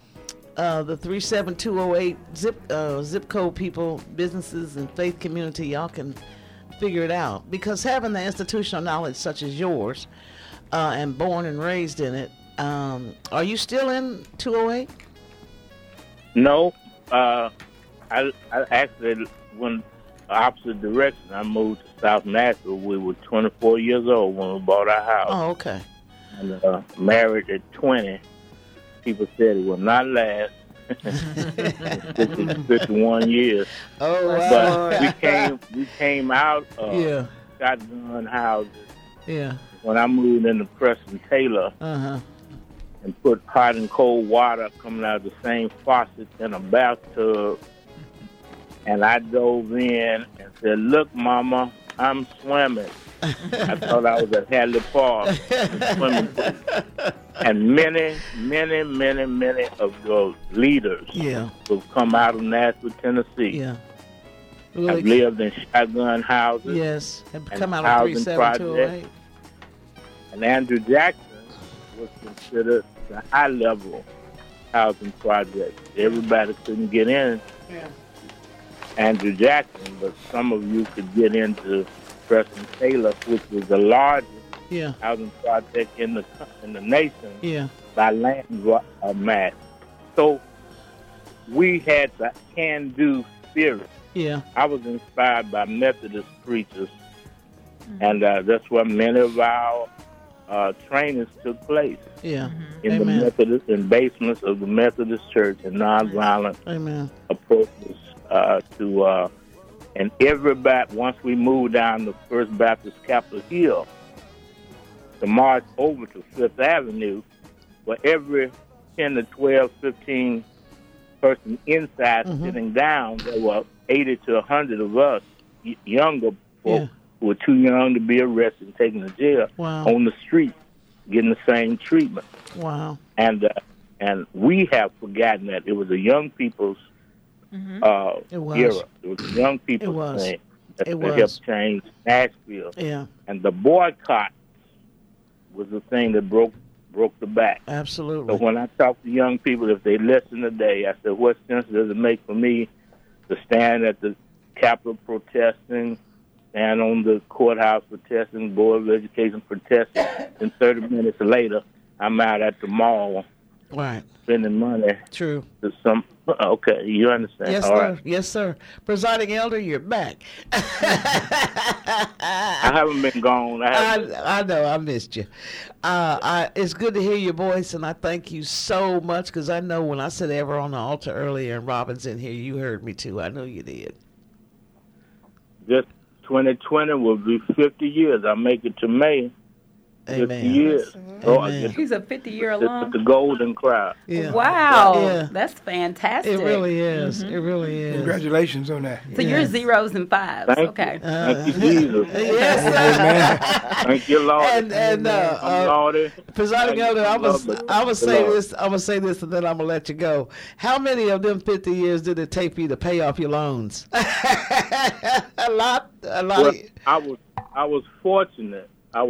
Speaker 1: 37208 zip code people, businesses, and faith community, y'all can figure it out. Because having the institutional knowledge such as yours, and born and raised in it, are you still in 208?
Speaker 10: No, I actually went opposite direction. I moved to South Nashville. We were 24 years old when we bought our house.
Speaker 1: Oh, okay.
Speaker 10: And married at 20. People said it will not last. 51 years.
Speaker 1: Oh, wow.
Speaker 10: But we came out of shotgun houses.
Speaker 1: Yeah.
Speaker 10: When I moved into Preston Taylor and put hot and cold water coming out of the same faucet in a bathtub, and I dove in and said, "Look, Mama, I'm swimming." I thought I was at Hadley Park swimming pool. And many of those leaders who've come out of Nashville, Tennessee.
Speaker 1: Yeah.
Speaker 10: I've lived in shotgun houses.
Speaker 1: Yes, have come out of 37208.
Speaker 10: And Andrew Jackson was considered the high-level housing project. Everybody couldn't get in Andrew Jackson, but some of you could get into Preston Taylor, which was the largest housing project in the nation by land mass. So we had the can-do spirit.
Speaker 1: Yeah,
Speaker 10: I was inspired by Methodist preachers, and that's where many of our trainings took place.
Speaker 1: Yeah,
Speaker 10: in the Methodist, in basements of the Methodist Church, and nonviolent approaches to. And everybody, once we moved down the First Baptist Capitol Hill, to march over to Fifth Avenue, where every 10 to 12, 15 person inside sitting down, there were 80 to 100 of us, younger folk, who were too young to be arrested and taken to jail on the street, getting the same treatment.
Speaker 1: Wow.
Speaker 10: And And we have forgotten that. It was a young people's era. It was a young people's thing that helped change Nashville.
Speaker 1: Yeah.
Speaker 10: And the boycott was the thing that broke the back.
Speaker 1: Absolutely.
Speaker 10: So when I talk to young people, if they listen today, I said, what sense does it make for me to stand at the Capitol protesting, stand on the courthouse protesting, Board of Education protesting, and 30 minutes later, I'm out at the mall spending money.
Speaker 1: True.
Speaker 10: Okay, you understand.
Speaker 1: Yes,
Speaker 10: all
Speaker 1: sir.
Speaker 10: right.
Speaker 1: Yes, sir. Presiding Elder, you're back.
Speaker 10: I haven't been gone.
Speaker 1: I know. I missed you. It's good to hear your voice, and I thank you so much, because I know when I said ever on the altar earlier and Robin's in here, you heard me too. I know you did.
Speaker 10: Just 2020 will be 50 years. I make it to May.
Speaker 1: Amen.
Speaker 10: 50 years.
Speaker 1: Amen.
Speaker 6: He's a 50-year alum.
Speaker 10: The golden crowd.
Speaker 1: Yeah.
Speaker 6: Wow.
Speaker 1: Yeah.
Speaker 6: That's fantastic.
Speaker 1: It really is. It really is.
Speaker 4: Congratulations on that.
Speaker 6: So you're zeros and fives.
Speaker 10: Thank you. Thank you, Jesus.
Speaker 1: Yes.
Speaker 10: Thank you, Lord.
Speaker 1: And Presiding Elder, I'm gonna say this. I'm gonna say this, and then I'm gonna let you go. How many of them 50 years did it take for you to pay off your loans? A lot.
Speaker 10: Well, I was fortunate.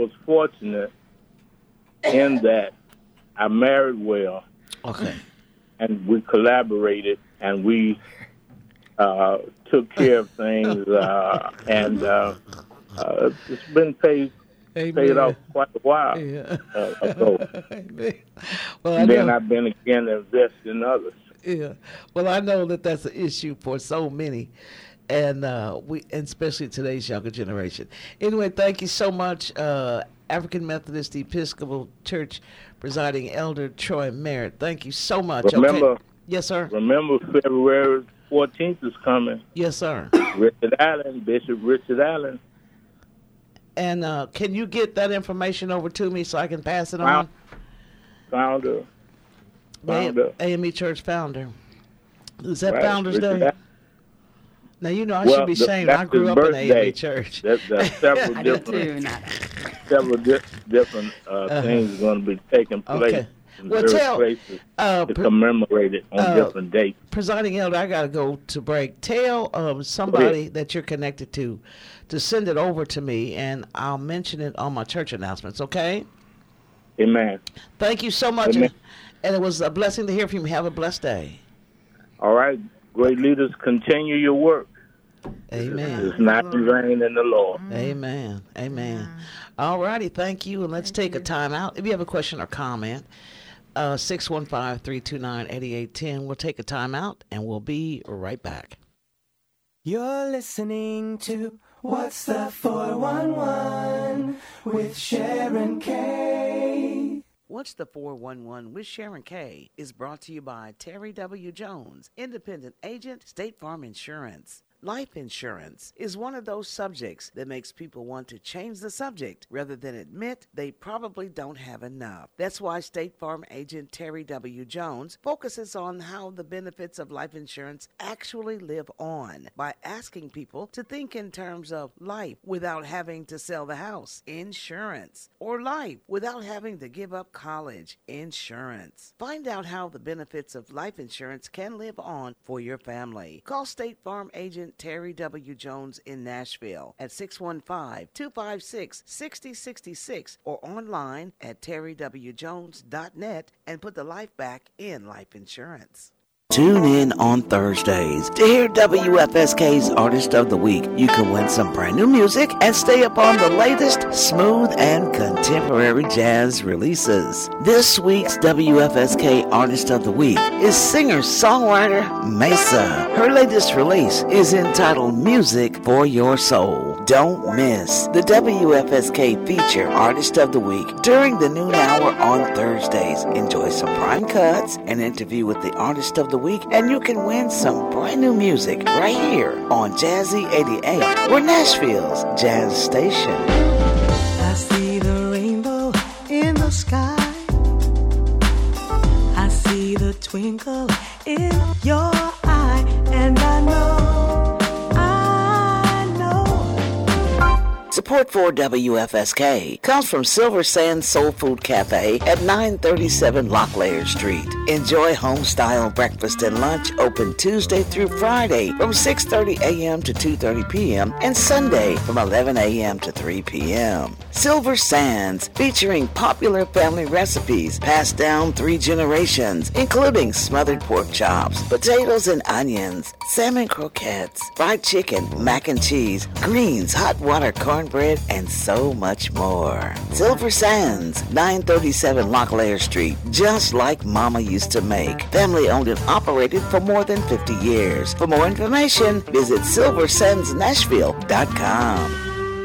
Speaker 10: In that I married well.
Speaker 1: Okay.
Speaker 10: And we collaborated, and we took care of things, and it's been paid off quite a while ago.
Speaker 1: Well,
Speaker 10: and then I've been again investing in others.
Speaker 1: Yeah. Well, I know that that's an issue for so many. And and especially today's younger generation. Anyway, thank you so much, African Methodist Episcopal Church Presiding Elder Troy Merritt. Thank you so much.
Speaker 10: Remember,
Speaker 1: yes, sir.
Speaker 10: Remember, February 14th is coming.
Speaker 1: Yes, sir.
Speaker 10: Bishop Richard Allen.
Speaker 1: And can you get that information over to me so I can pass it on?
Speaker 10: Founder.
Speaker 1: AME Church founder. Is that Founders Day? Now, you know, I should be ashamed. I grew up in the AME Church.
Speaker 10: There's several different things going to be taking place in various places to commemorate it on different dates.
Speaker 1: Presiding Elder, I got to go to break. Tell somebody that you're connected to send it over to me, and I'll mention it on my church announcements, okay?
Speaker 10: Amen.
Speaker 1: Thank you so much. And it was a blessing to hear from you. Have a blessed day.
Speaker 10: All right. Great leaders, continue your work.
Speaker 1: Amen.
Speaker 10: It's not in vain in the Lord.
Speaker 1: Amen. Amen. All righty. Thank you. And let's take a time out. If you have a question or comment, 615-329-8810. We'll take a time out, and we'll be right back.
Speaker 7: You're listening to What's the 411 with Sharon K.
Speaker 1: What's the 411 with Sharon K is brought to you by Terry W. Jones, independent agent, State Farm Insurance. Life insurance is one of those subjects that makes people want to change the subject rather than admit they probably don't have enough. That's why State Farm agent Terry W. Jones focuses on how the benefits of life insurance actually live on by asking people to think in terms of life without having to sell the house, insurance, or life without having to give up college, insurance. Find out how the benefits of life insurance can live on for your family. Call State Farm agent Terry W. Jones in Nashville at 615-256-6066 or online at terrywjones.net and put the life back in life insurance. Tune in on Thursdays to hear WFSK's Artist of the Week. You can win some brand new music and stay up on the latest smooth and contemporary jazz releases. This week's WFSK Artist of the Week is singer-songwriter Mesa. Her latest release is entitled Music for Your Soul. Don't miss the WFSK feature Artist of the Week during the noon hour on Thursdays. Enjoy some prime cuts, an interview with the Artist of the Week, and you can win some brand new music right here on Jazzy 88. We're Nashville's jazz station.
Speaker 7: I see the rainbow in the sky. I see the twinkle in your eye, and I know
Speaker 1: Support for WFSK comes from Silver Sands Soul Food Cafe at 937 Locklear Street. Enjoy home-style breakfast and lunch open Tuesday through Friday from 6:30 a.m. to 2:30 p.m. and Sunday from 11 a.m. to 3 p.m. Silver Sands, featuring popular family recipes passed down 3 generations, including smothered pork chops, potatoes and onions, salmon croquettes, fried chicken, mac and cheese, greens, hot water cornbread, and so much more. Silver Sands, 937 Locklear Street, just like Mama used to make. Family owned and operated for more than 50 years. For more information, visit silversandsnashville.com.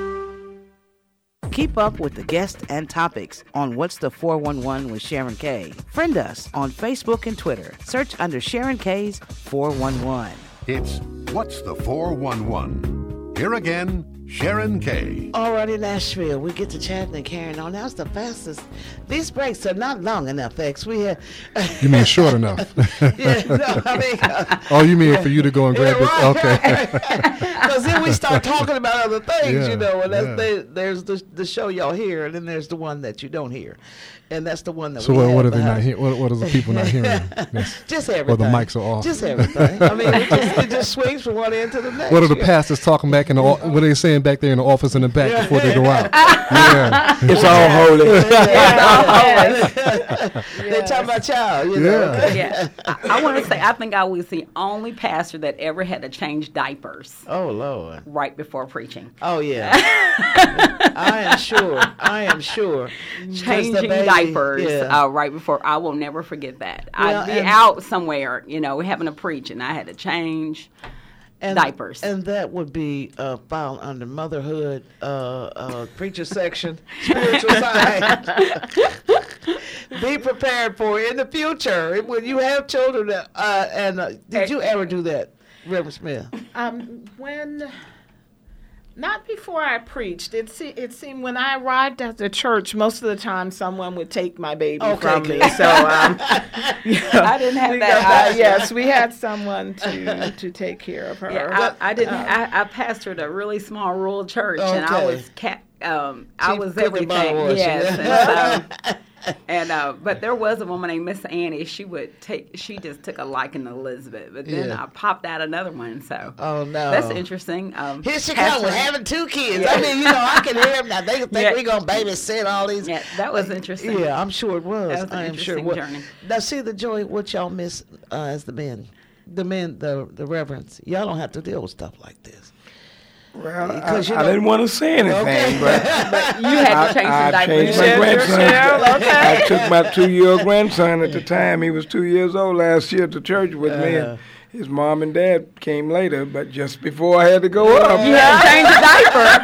Speaker 11: Keep up with the guests and topics on What's the 411 with Sharon K. Friend us on Facebook and Twitter. Search under Sharon K's 411.
Speaker 2: It's What's the 411? Here again, Sharon K.
Speaker 1: All right, in Nashville, we get to chatting and carrying on. That's the fastest. These breaks are not long enough, X. We have.
Speaker 3: You mean short enough?
Speaker 1: Yeah, no, I mean.
Speaker 3: Oh, you mean for you to go and grab it? Okay.
Speaker 1: Because then we start talking about other things,
Speaker 3: Yeah,
Speaker 1: you know, and there's the show y'all hear, and then there's the one that you don't hear. And that's the one that
Speaker 3: so
Speaker 1: we have.
Speaker 3: what are they not hearing? What are the people not hearing? Yes.
Speaker 1: Just everything.
Speaker 3: Or the mics are off.
Speaker 1: Just everything. I mean, it just swings from one end to the next.
Speaker 3: What are the pastors talking back in the what are they saying back there in the office in the back before they go out? Yeah.
Speaker 4: It's all holy.
Speaker 1: They're talking about y'all, you know.
Speaker 6: Yeah. I want to say, I think I was the only pastor that ever had to change diapers.
Speaker 1: Oh, Lord.
Speaker 6: Right before preaching.
Speaker 1: Oh, yeah. I am sure.
Speaker 6: Changing diapers right before. I will never forget that.
Speaker 1: Well,
Speaker 6: I'd be out somewhere, you know, having to preach, and I had to change diapers.
Speaker 1: And that would be filed under motherhood, preacher section, spiritual science. Be prepared for it in the future. When you have children, did you ever do that, Reverend Smith?
Speaker 5: Not before I preached. It seemed when I arrived at the church, most of the time someone would take my baby from me. So
Speaker 6: I didn't have that.
Speaker 5: Yes, we had someone to take care of her.
Speaker 6: Yeah, I didn't. I pastored a really small rural church, and I was I was everything. Yes. But there was a woman named Miss Annie. She just took a liking to Elizabeth. But then I popped out another one. So
Speaker 1: oh no,
Speaker 6: that's interesting.
Speaker 1: Here she comes with having 2 kids. Yeah. I mean, you know, I can hear them now. They think we're gonna babysit all these.
Speaker 6: Yeah, that was interesting.
Speaker 1: Yeah, I'm sure it was.
Speaker 6: That was an interesting journey.
Speaker 1: Now, see the joy. What y'all miss as the men, the reverends. Y'all don't have to deal with stuff like this.
Speaker 4: Well, I didn't want to say anything, but
Speaker 6: you had to change the diapers.
Speaker 4: I changed my grandson. I took my 2-year-old grandson at the time. He was 2 years old last year to church with me. And his mom and dad came later, but just before I had to go up.
Speaker 6: You had to change the diaper.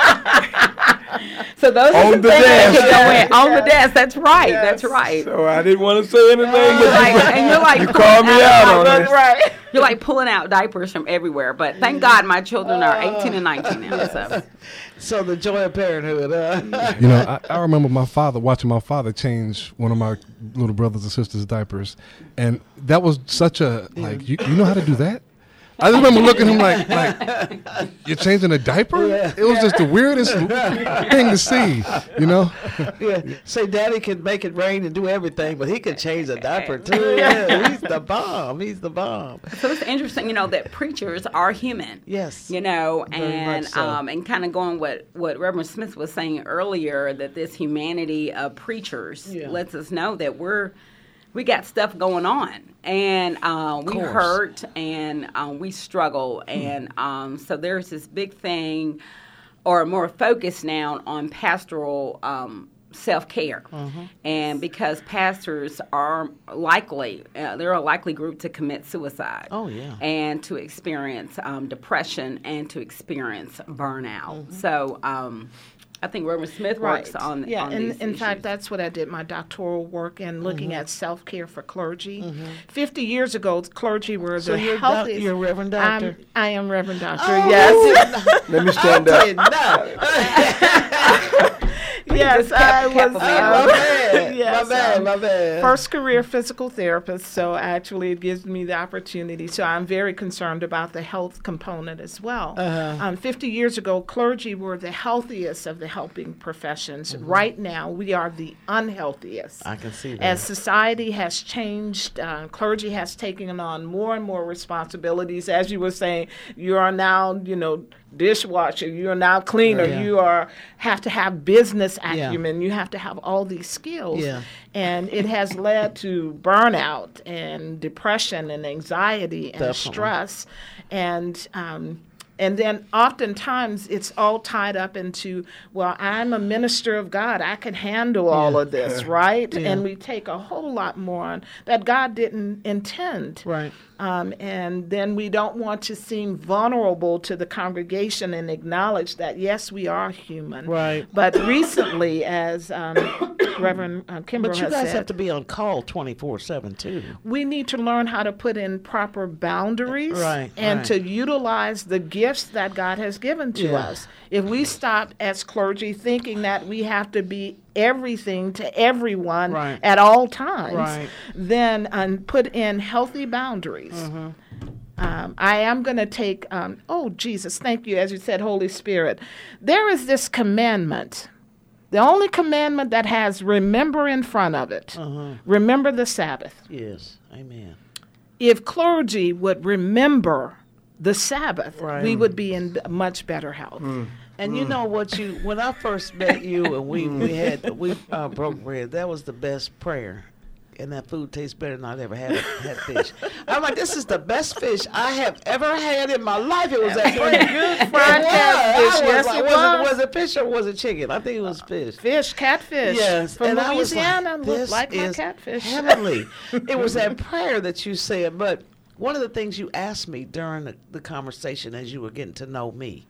Speaker 6: So those are the things that can go in on the desk. That's right. Yes. That's right.
Speaker 4: So I didn't want to say anything.
Speaker 6: You're like
Speaker 4: you called me out on this.
Speaker 6: Right. You're like pulling out diapers from everywhere. But thank God my children are 18 and 19 now.
Speaker 1: So the joy of parenthood.
Speaker 3: You know, I remember watching my father change one of my little brothers and sisters' diapers. And that was such a, like, you know how to do that? I just remember looking at him like you're changing a diaper? Yeah. It was just the weirdest thing to see, you know?
Speaker 1: Yeah. Say Daddy can make it rain and do everything, but he can change a diaper too. Yeah. He's the bomb.
Speaker 6: So it's interesting, you know, that preachers are human.
Speaker 1: Yes.
Speaker 6: You know, and
Speaker 1: so.
Speaker 6: And kind of going what Reverend Smith was saying earlier, that this humanity of preachers lets us know that we got stuff going on, and we hurt, and we struggle, and so there's this big thing, or more focus now on pastoral self-care, and because pastors are likely, they're a likely group to commit suicide.
Speaker 1: Oh yeah,
Speaker 6: and to experience depression and to experience burnout. So. I think Reverend Smith works on these
Speaker 5: in fact, that's what I did my doctoral work in, looking at self-care for clergy. 50 years ago, clergy were the healthiest.
Speaker 1: You're a Reverend Doctor?
Speaker 5: I am Reverend Doctor, yes.
Speaker 4: Let me stand up.
Speaker 5: Yes, I was.
Speaker 1: My bad.
Speaker 5: First career physical therapist, so actually it gives me the opportunity. So I'm very concerned about the health component as well. 50 years ago, clergy were the healthiest of the helping professions. Right now, we are the unhealthiest.
Speaker 1: I can see that.
Speaker 5: As society has changed, clergy has taken on more and more responsibilities. As you were saying, you are now, dishwasher, you are now cleaner, you have to have business acumen, you have to have all these skills. And it has led to burnout and depression and anxiety and stress. And then oftentimes it's all tied up into, well, I'm a minister of God. I can handle all of this, right? And we take a whole lot more on that God didn't intend.
Speaker 1: Right.
Speaker 5: And then we don't want to seem vulnerable to the congregation and acknowledge that, yes, we are human.
Speaker 1: Right.
Speaker 5: But recently, as Reverend Kimbrough has said,
Speaker 1: but you guys have to be on call 24/7 too.
Speaker 5: We need to learn how to put in proper boundaries and to utilize the gifts that God has given to us. If we stop as clergy thinking that we have to be everything to everyone at all times, then put in healthy boundaries. I am going to take, Jesus, thank you, as you said, Holy Spirit. There is this commandment. The only commandment that has remember in front of it. Remember the Sabbath.
Speaker 1: Yes, amen.
Speaker 5: If clergy would remember the Sabbath, we would be in much better health.
Speaker 1: And you know what? When I first met you and we broke bread, that was the best prayer. And that food tastes better than I've ever had fish. I'm like, this is the best fish I have ever had in my life. It was that good fried catfish. Yes, it was. Was it fish or was it chicken? I think it was fish.
Speaker 5: Fish, catfish.
Speaker 1: Yes.
Speaker 5: From
Speaker 1: and
Speaker 5: Louisiana.
Speaker 1: I was like, this
Speaker 5: like my
Speaker 1: is
Speaker 5: catfish.
Speaker 1: heavenly. It was that prayer that you said. But one of the things you asked me during the conversation as you were getting to know me,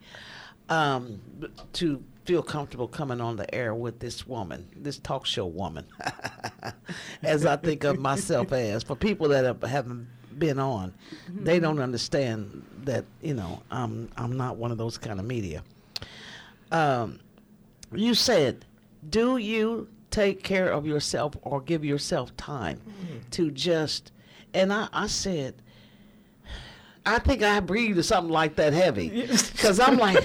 Speaker 1: to feel comfortable coming on the air with this woman, this talk show woman, as I think of myself as. For people that haven't been on, they don't understand that, I'm not one of those kind of media. You said, do you take care of yourself or give yourself time to just, and I said, I think I breathed something like that heavy. Because I'm like,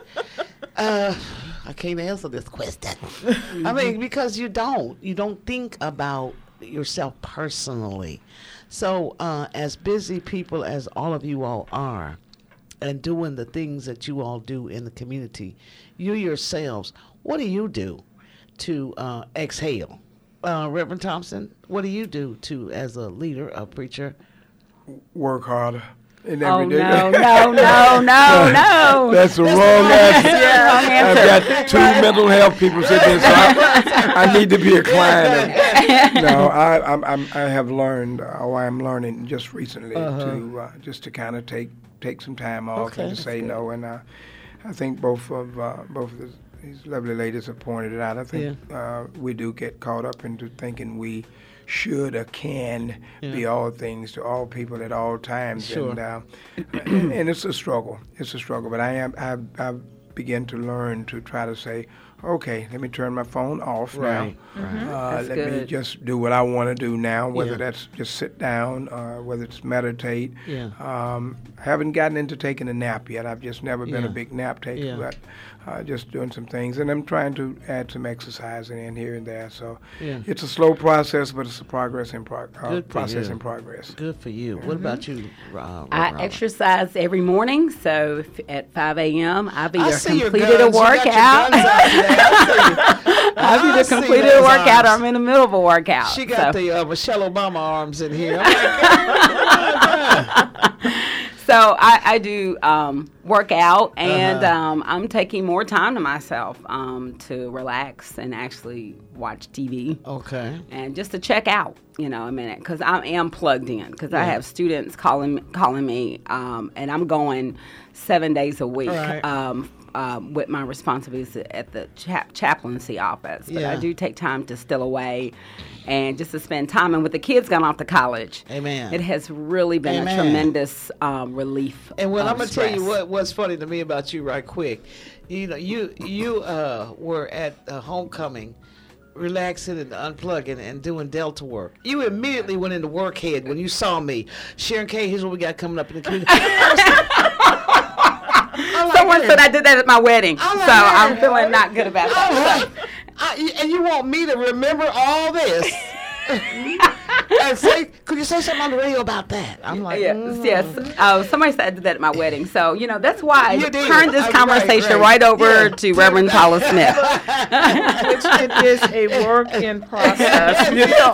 Speaker 1: I can't answer this question. I mean, because you don't think about yourself personally. So as busy people as all of you all are, and doing the things that you all do in the community, you yourselves, what do you do to exhale? Reverend Thompson, what do you do as a leader, a preacher?
Speaker 4: Work harder.
Speaker 6: Oh, no. That's
Speaker 4: the wrong answer. I've got two mental health people sitting there, so I need to be a client. No, I have learned, or I'm learning just recently to kind of take some time off and to say no. And I think both of these lovely ladies have pointed it out. I think we do get caught up into thinking we should or can be all things to all people at all times. Sure. And it's a struggle. It's a struggle. But I've begun to learn to try to say, okay, let me turn my phone off now. Let me just do what I want to do now, whether that's just sit down, whether it's meditate. I haven't gotten into taking a nap yet. I've just never been a big nap taker, but just doing some things. And I'm trying to add some exercise in here and there. So it's a slow process, but it's a process in progress.
Speaker 1: Good for you. What about you,
Speaker 6: I exercise every morning. So at 5 a.m., I've either completed a workout. I've either completed a workout or I'm in the middle of a workout.
Speaker 1: She got the Michelle Obama arms in here.
Speaker 6: So I do work out, and I'm taking more time to myself to relax and actually watch TV.
Speaker 1: Okay.
Speaker 6: And just to check out, a minute, because I am plugged in, because I have students calling me, and I'm going 7 days a week.
Speaker 1: Right.
Speaker 6: with my responsibilities at the chaplaincy office. But I do take time to still away and just to spend time. And with the kids gone off to college,
Speaker 1: Amen.
Speaker 6: It has really been a tremendous relief.
Speaker 1: And I'm going to tell you
Speaker 6: stress.
Speaker 1: what's funny to me about you right quick. You know, you were at homecoming, relaxing and unplugging and doing Delta work. You immediately went into work head when you saw me. Sharon K, here's what we got coming up in the community.
Speaker 6: Someone said I did that at my wedding, so I'm feeling not good about that.
Speaker 1: And you want me to remember all this? And say, could you say something on the radio about that? I'm like,
Speaker 6: yes. Somebody said I did that at my wedding, so that's why I turned this
Speaker 1: Right,
Speaker 6: conversation right over to Reverend Paula Smith.
Speaker 5: Which it is a work in process.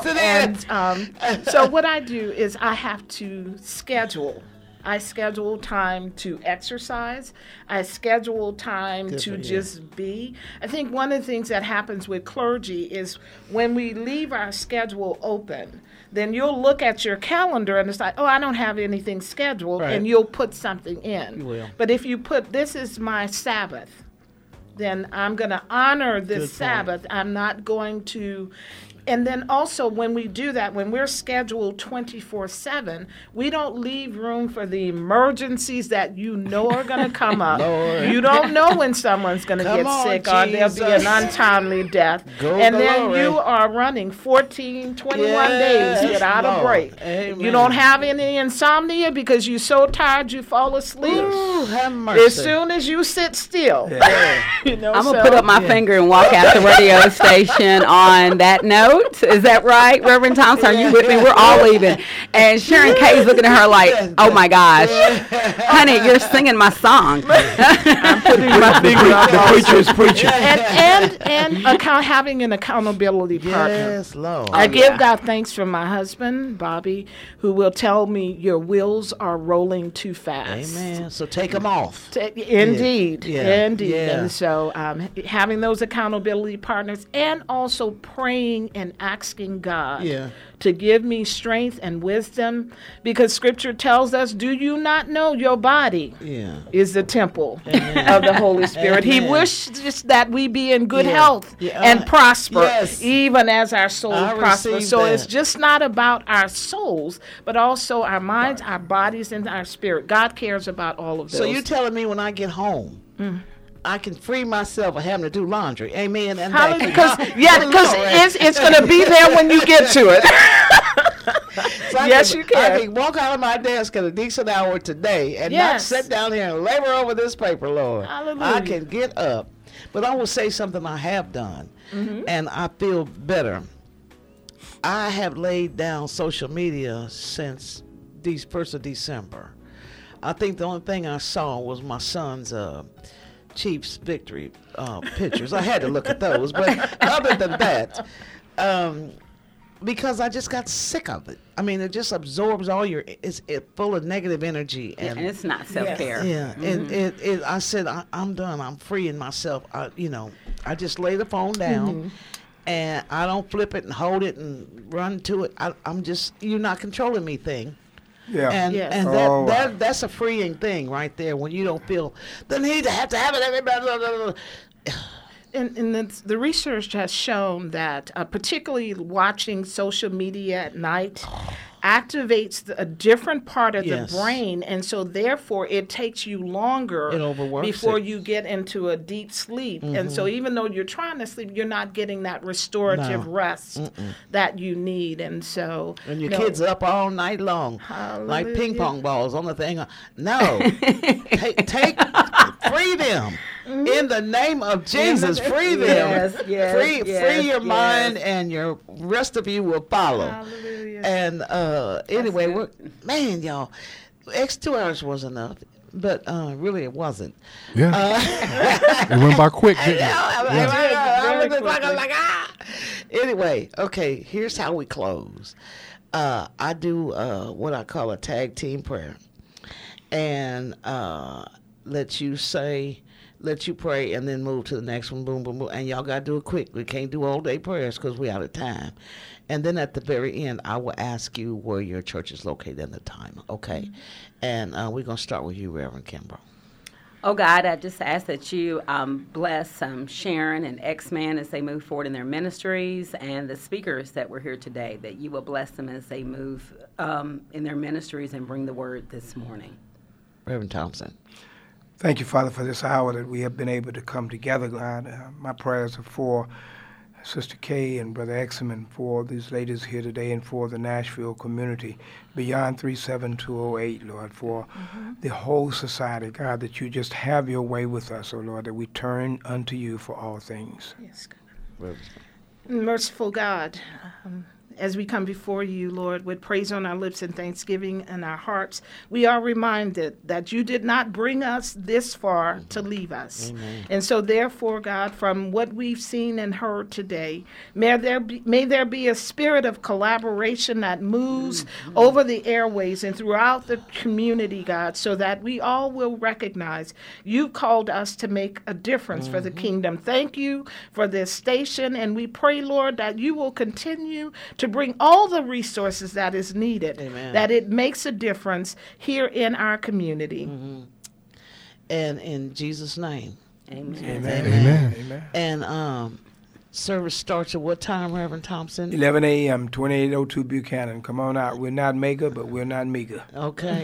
Speaker 5: And so what I do is I have to schedule. I schedule time to exercise. I schedule time to just be. I think one of the things that happens with clergy is when we leave our schedule open, then you'll look at your calendar and it's like, oh, I don't have anything scheduled, and you'll put something in.
Speaker 1: You will.
Speaker 5: But if you put, this is my Sabbath, then I'm going to honor this Sabbath. I'm not going to. And then also when we do that, when we're scheduled 24/7, we don't leave room for the emergencies that are going to come up. You don't know when someone's going to get sick or there'll be an untimely death. And then you are running 14, 21 days without a break.
Speaker 1: Amen.
Speaker 5: You don't have any insomnia because you're so tired you fall asleep.
Speaker 1: Ooh, have mercy.
Speaker 5: As soon as you sit still.
Speaker 6: I'm going to put up my finger and walk out the radio station on that note. Is that right, Reverend Thompson? Are you with me? We're all leaving. And Sharon Kay's looking at her like, oh my gosh, honey, you're singing my song.
Speaker 5: I'm putting my finger up.
Speaker 4: The preacher is preaching.
Speaker 5: And having an accountability partner.
Speaker 1: Yes, Lord.
Speaker 5: I give God thanks for my husband, Bobby, who will tell me your wheels are rolling too fast.
Speaker 1: Amen. So take them off.
Speaker 5: Indeed.
Speaker 1: Yeah.
Speaker 5: Indeed.
Speaker 1: Yeah.
Speaker 5: And so having those accountability partners and also praying and asking God to give me strength and wisdom, because Scripture tells us, do you not know your body is the temple of the Holy Spirit? He wishes that we be in good health and prosper, even as our souls prosper. So it's just not about our souls, but also our minds, our bodies, and our spirit. God cares about all of those.
Speaker 1: So you're telling me when I get home, I can free myself of having to do laundry. Amen. And
Speaker 5: because it's going to be there when you get to it.
Speaker 1: So
Speaker 5: you can.
Speaker 1: I can walk out of my desk at a decent hour today and not sit down here and labor over this paper, Lord.
Speaker 5: Hallelujah.
Speaker 1: I can get up. But I will say something I have done, and I feel better. I have laid down social media since the 1st of December. I think the only thing I saw was my son's Chiefs victory pictures. I had to look at those, but other than that, because I just got sick of it. I mean, it just absorbs all it's full of negative energy,
Speaker 6: and it's not self-care.
Speaker 1: Yeah, and I said I'm done. I'm freeing myself. I just lay the phone down, and I don't flip it and hold it and run to it. I'm just, you're not controlling me thing.
Speaker 4: Yeah.
Speaker 1: And that's a freeing thing right there when you don't feel the need to have it.
Speaker 5: And the research has shown that particularly watching social media at night activates a different part of the brain, and so therefore it takes you longer before you get into a deep sleep. And so even though you're trying to sleep, you're not getting that restorative rest that you need. And so
Speaker 1: your kids up all night long like ping pong balls on the thing. No, take free them. In the name of Jesus, free them. Free your mind, and your rest of you will follow.
Speaker 5: Hallelujah.
Speaker 1: And anyway, y'all, 2 hours was enough, but really it wasn't.
Speaker 3: Yeah, it went by quick, didn't it?
Speaker 1: Anyway, okay, here's how we close. I do what I call a tag team prayer, and let you pray and then move to the next one, boom, boom, boom. And y'all got to do it quick. We can't do all day prayers because we're out of time. And then at the very end, I will ask you where your church is located and the time, okay? And we're going to start with you, Reverend Kimbrough.
Speaker 6: Oh, God, I just ask that you bless Sharon and X-Man as they move forward in their ministries, and the speakers that were here today, that you will bless them as they move in their ministries and bring the word this morning.
Speaker 1: Reverend Thompson.
Speaker 4: Thank you, Father, for this hour that we have been able to come together, God. My prayers are for Sister Kay and Brother Exum, and for these ladies here today, and for the Nashville community beyond 37208, Lord, for the whole society, God, that you just have your way with us, oh Lord, that we turn unto you for all things.
Speaker 5: Yes, God. Merciful God, as we come before you, Lord, with praise on our lips and thanksgiving in our hearts, we are reminded that you did not bring us this far to leave us. Amen. And so therefore, God, from what we've seen and heard today, may there be a spirit of collaboration that moves over the airways and throughout the community, God, so that we all will recognize you called us to make a difference for the kingdom. Thank you for this station, and we pray, Lord, that you will continue to bring all the resources that is needed, that it makes a difference here in our community.
Speaker 1: And in Jesus' name.
Speaker 4: Amen.
Speaker 1: Amen.
Speaker 4: Amen. Amen.
Speaker 1: And service starts at what time, Reverend Thompson?
Speaker 4: 11 a.m., 2802 Buchanan. Come on out. We're not mega, but we're not meager.
Speaker 1: Okay.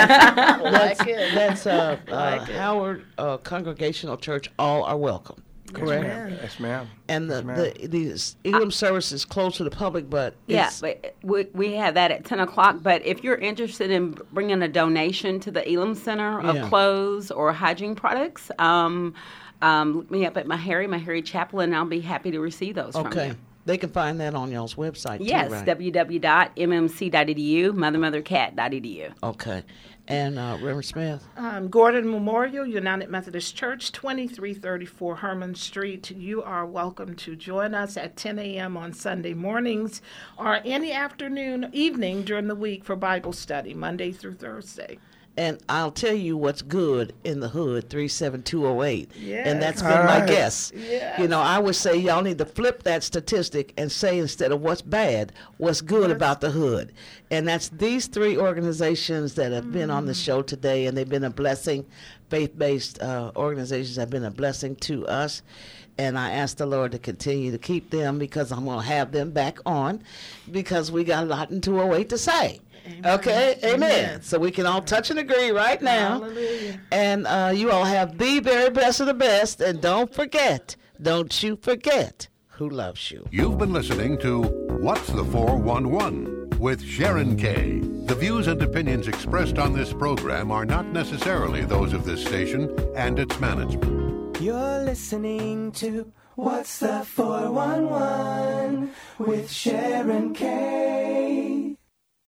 Speaker 1: That's Howard Congregational Church. All are welcome. Correct.
Speaker 4: Yes, ma'am.
Speaker 1: And the Elam service is closed to the public, but
Speaker 6: but we have that at 10 o'clock. But if you're interested in bringing a donation to the Elam Center of clothes or hygiene products, look me up at Mahari Chapel, and I'll be happy to receive those from you.
Speaker 1: They can find that on y'all's website,
Speaker 6: yes,
Speaker 1: too, right?
Speaker 6: www.mmc.edu, mothercat.edu.
Speaker 1: Okay. And Reverend Smith?
Speaker 5: Gordon Memorial United Methodist Church, 2334 Herman Street. You are welcome to join us at 10 a.m. on Sunday mornings or any evening during the week for Bible study, Monday through Thursday.
Speaker 1: And I'll tell you what's good in the hood, 37208.
Speaker 5: Yes.
Speaker 1: And that's been my guess.
Speaker 5: Yes.
Speaker 1: You know, I would say y'all need to flip that statistic and say, instead of what's bad, what's good about the hood. And that's these three organizations that have been on the show today, and they've been a blessing. Faith-based organizations have been a blessing to us. And I ask the Lord to continue to keep them, because I'm going to have them back on, because we got a lot in 208 to say. Amen. Okay, amen. So we can all touch and agree right now.
Speaker 5: Hallelujah.
Speaker 1: And you all have the very best of the best. And don't you forget who loves you.
Speaker 2: You've been listening to What's the 411 with Sharon Kay. The views and opinions expressed on this program are not necessarily those of this station and its management.
Speaker 7: You're listening to What's the 411 with Sharon Kay.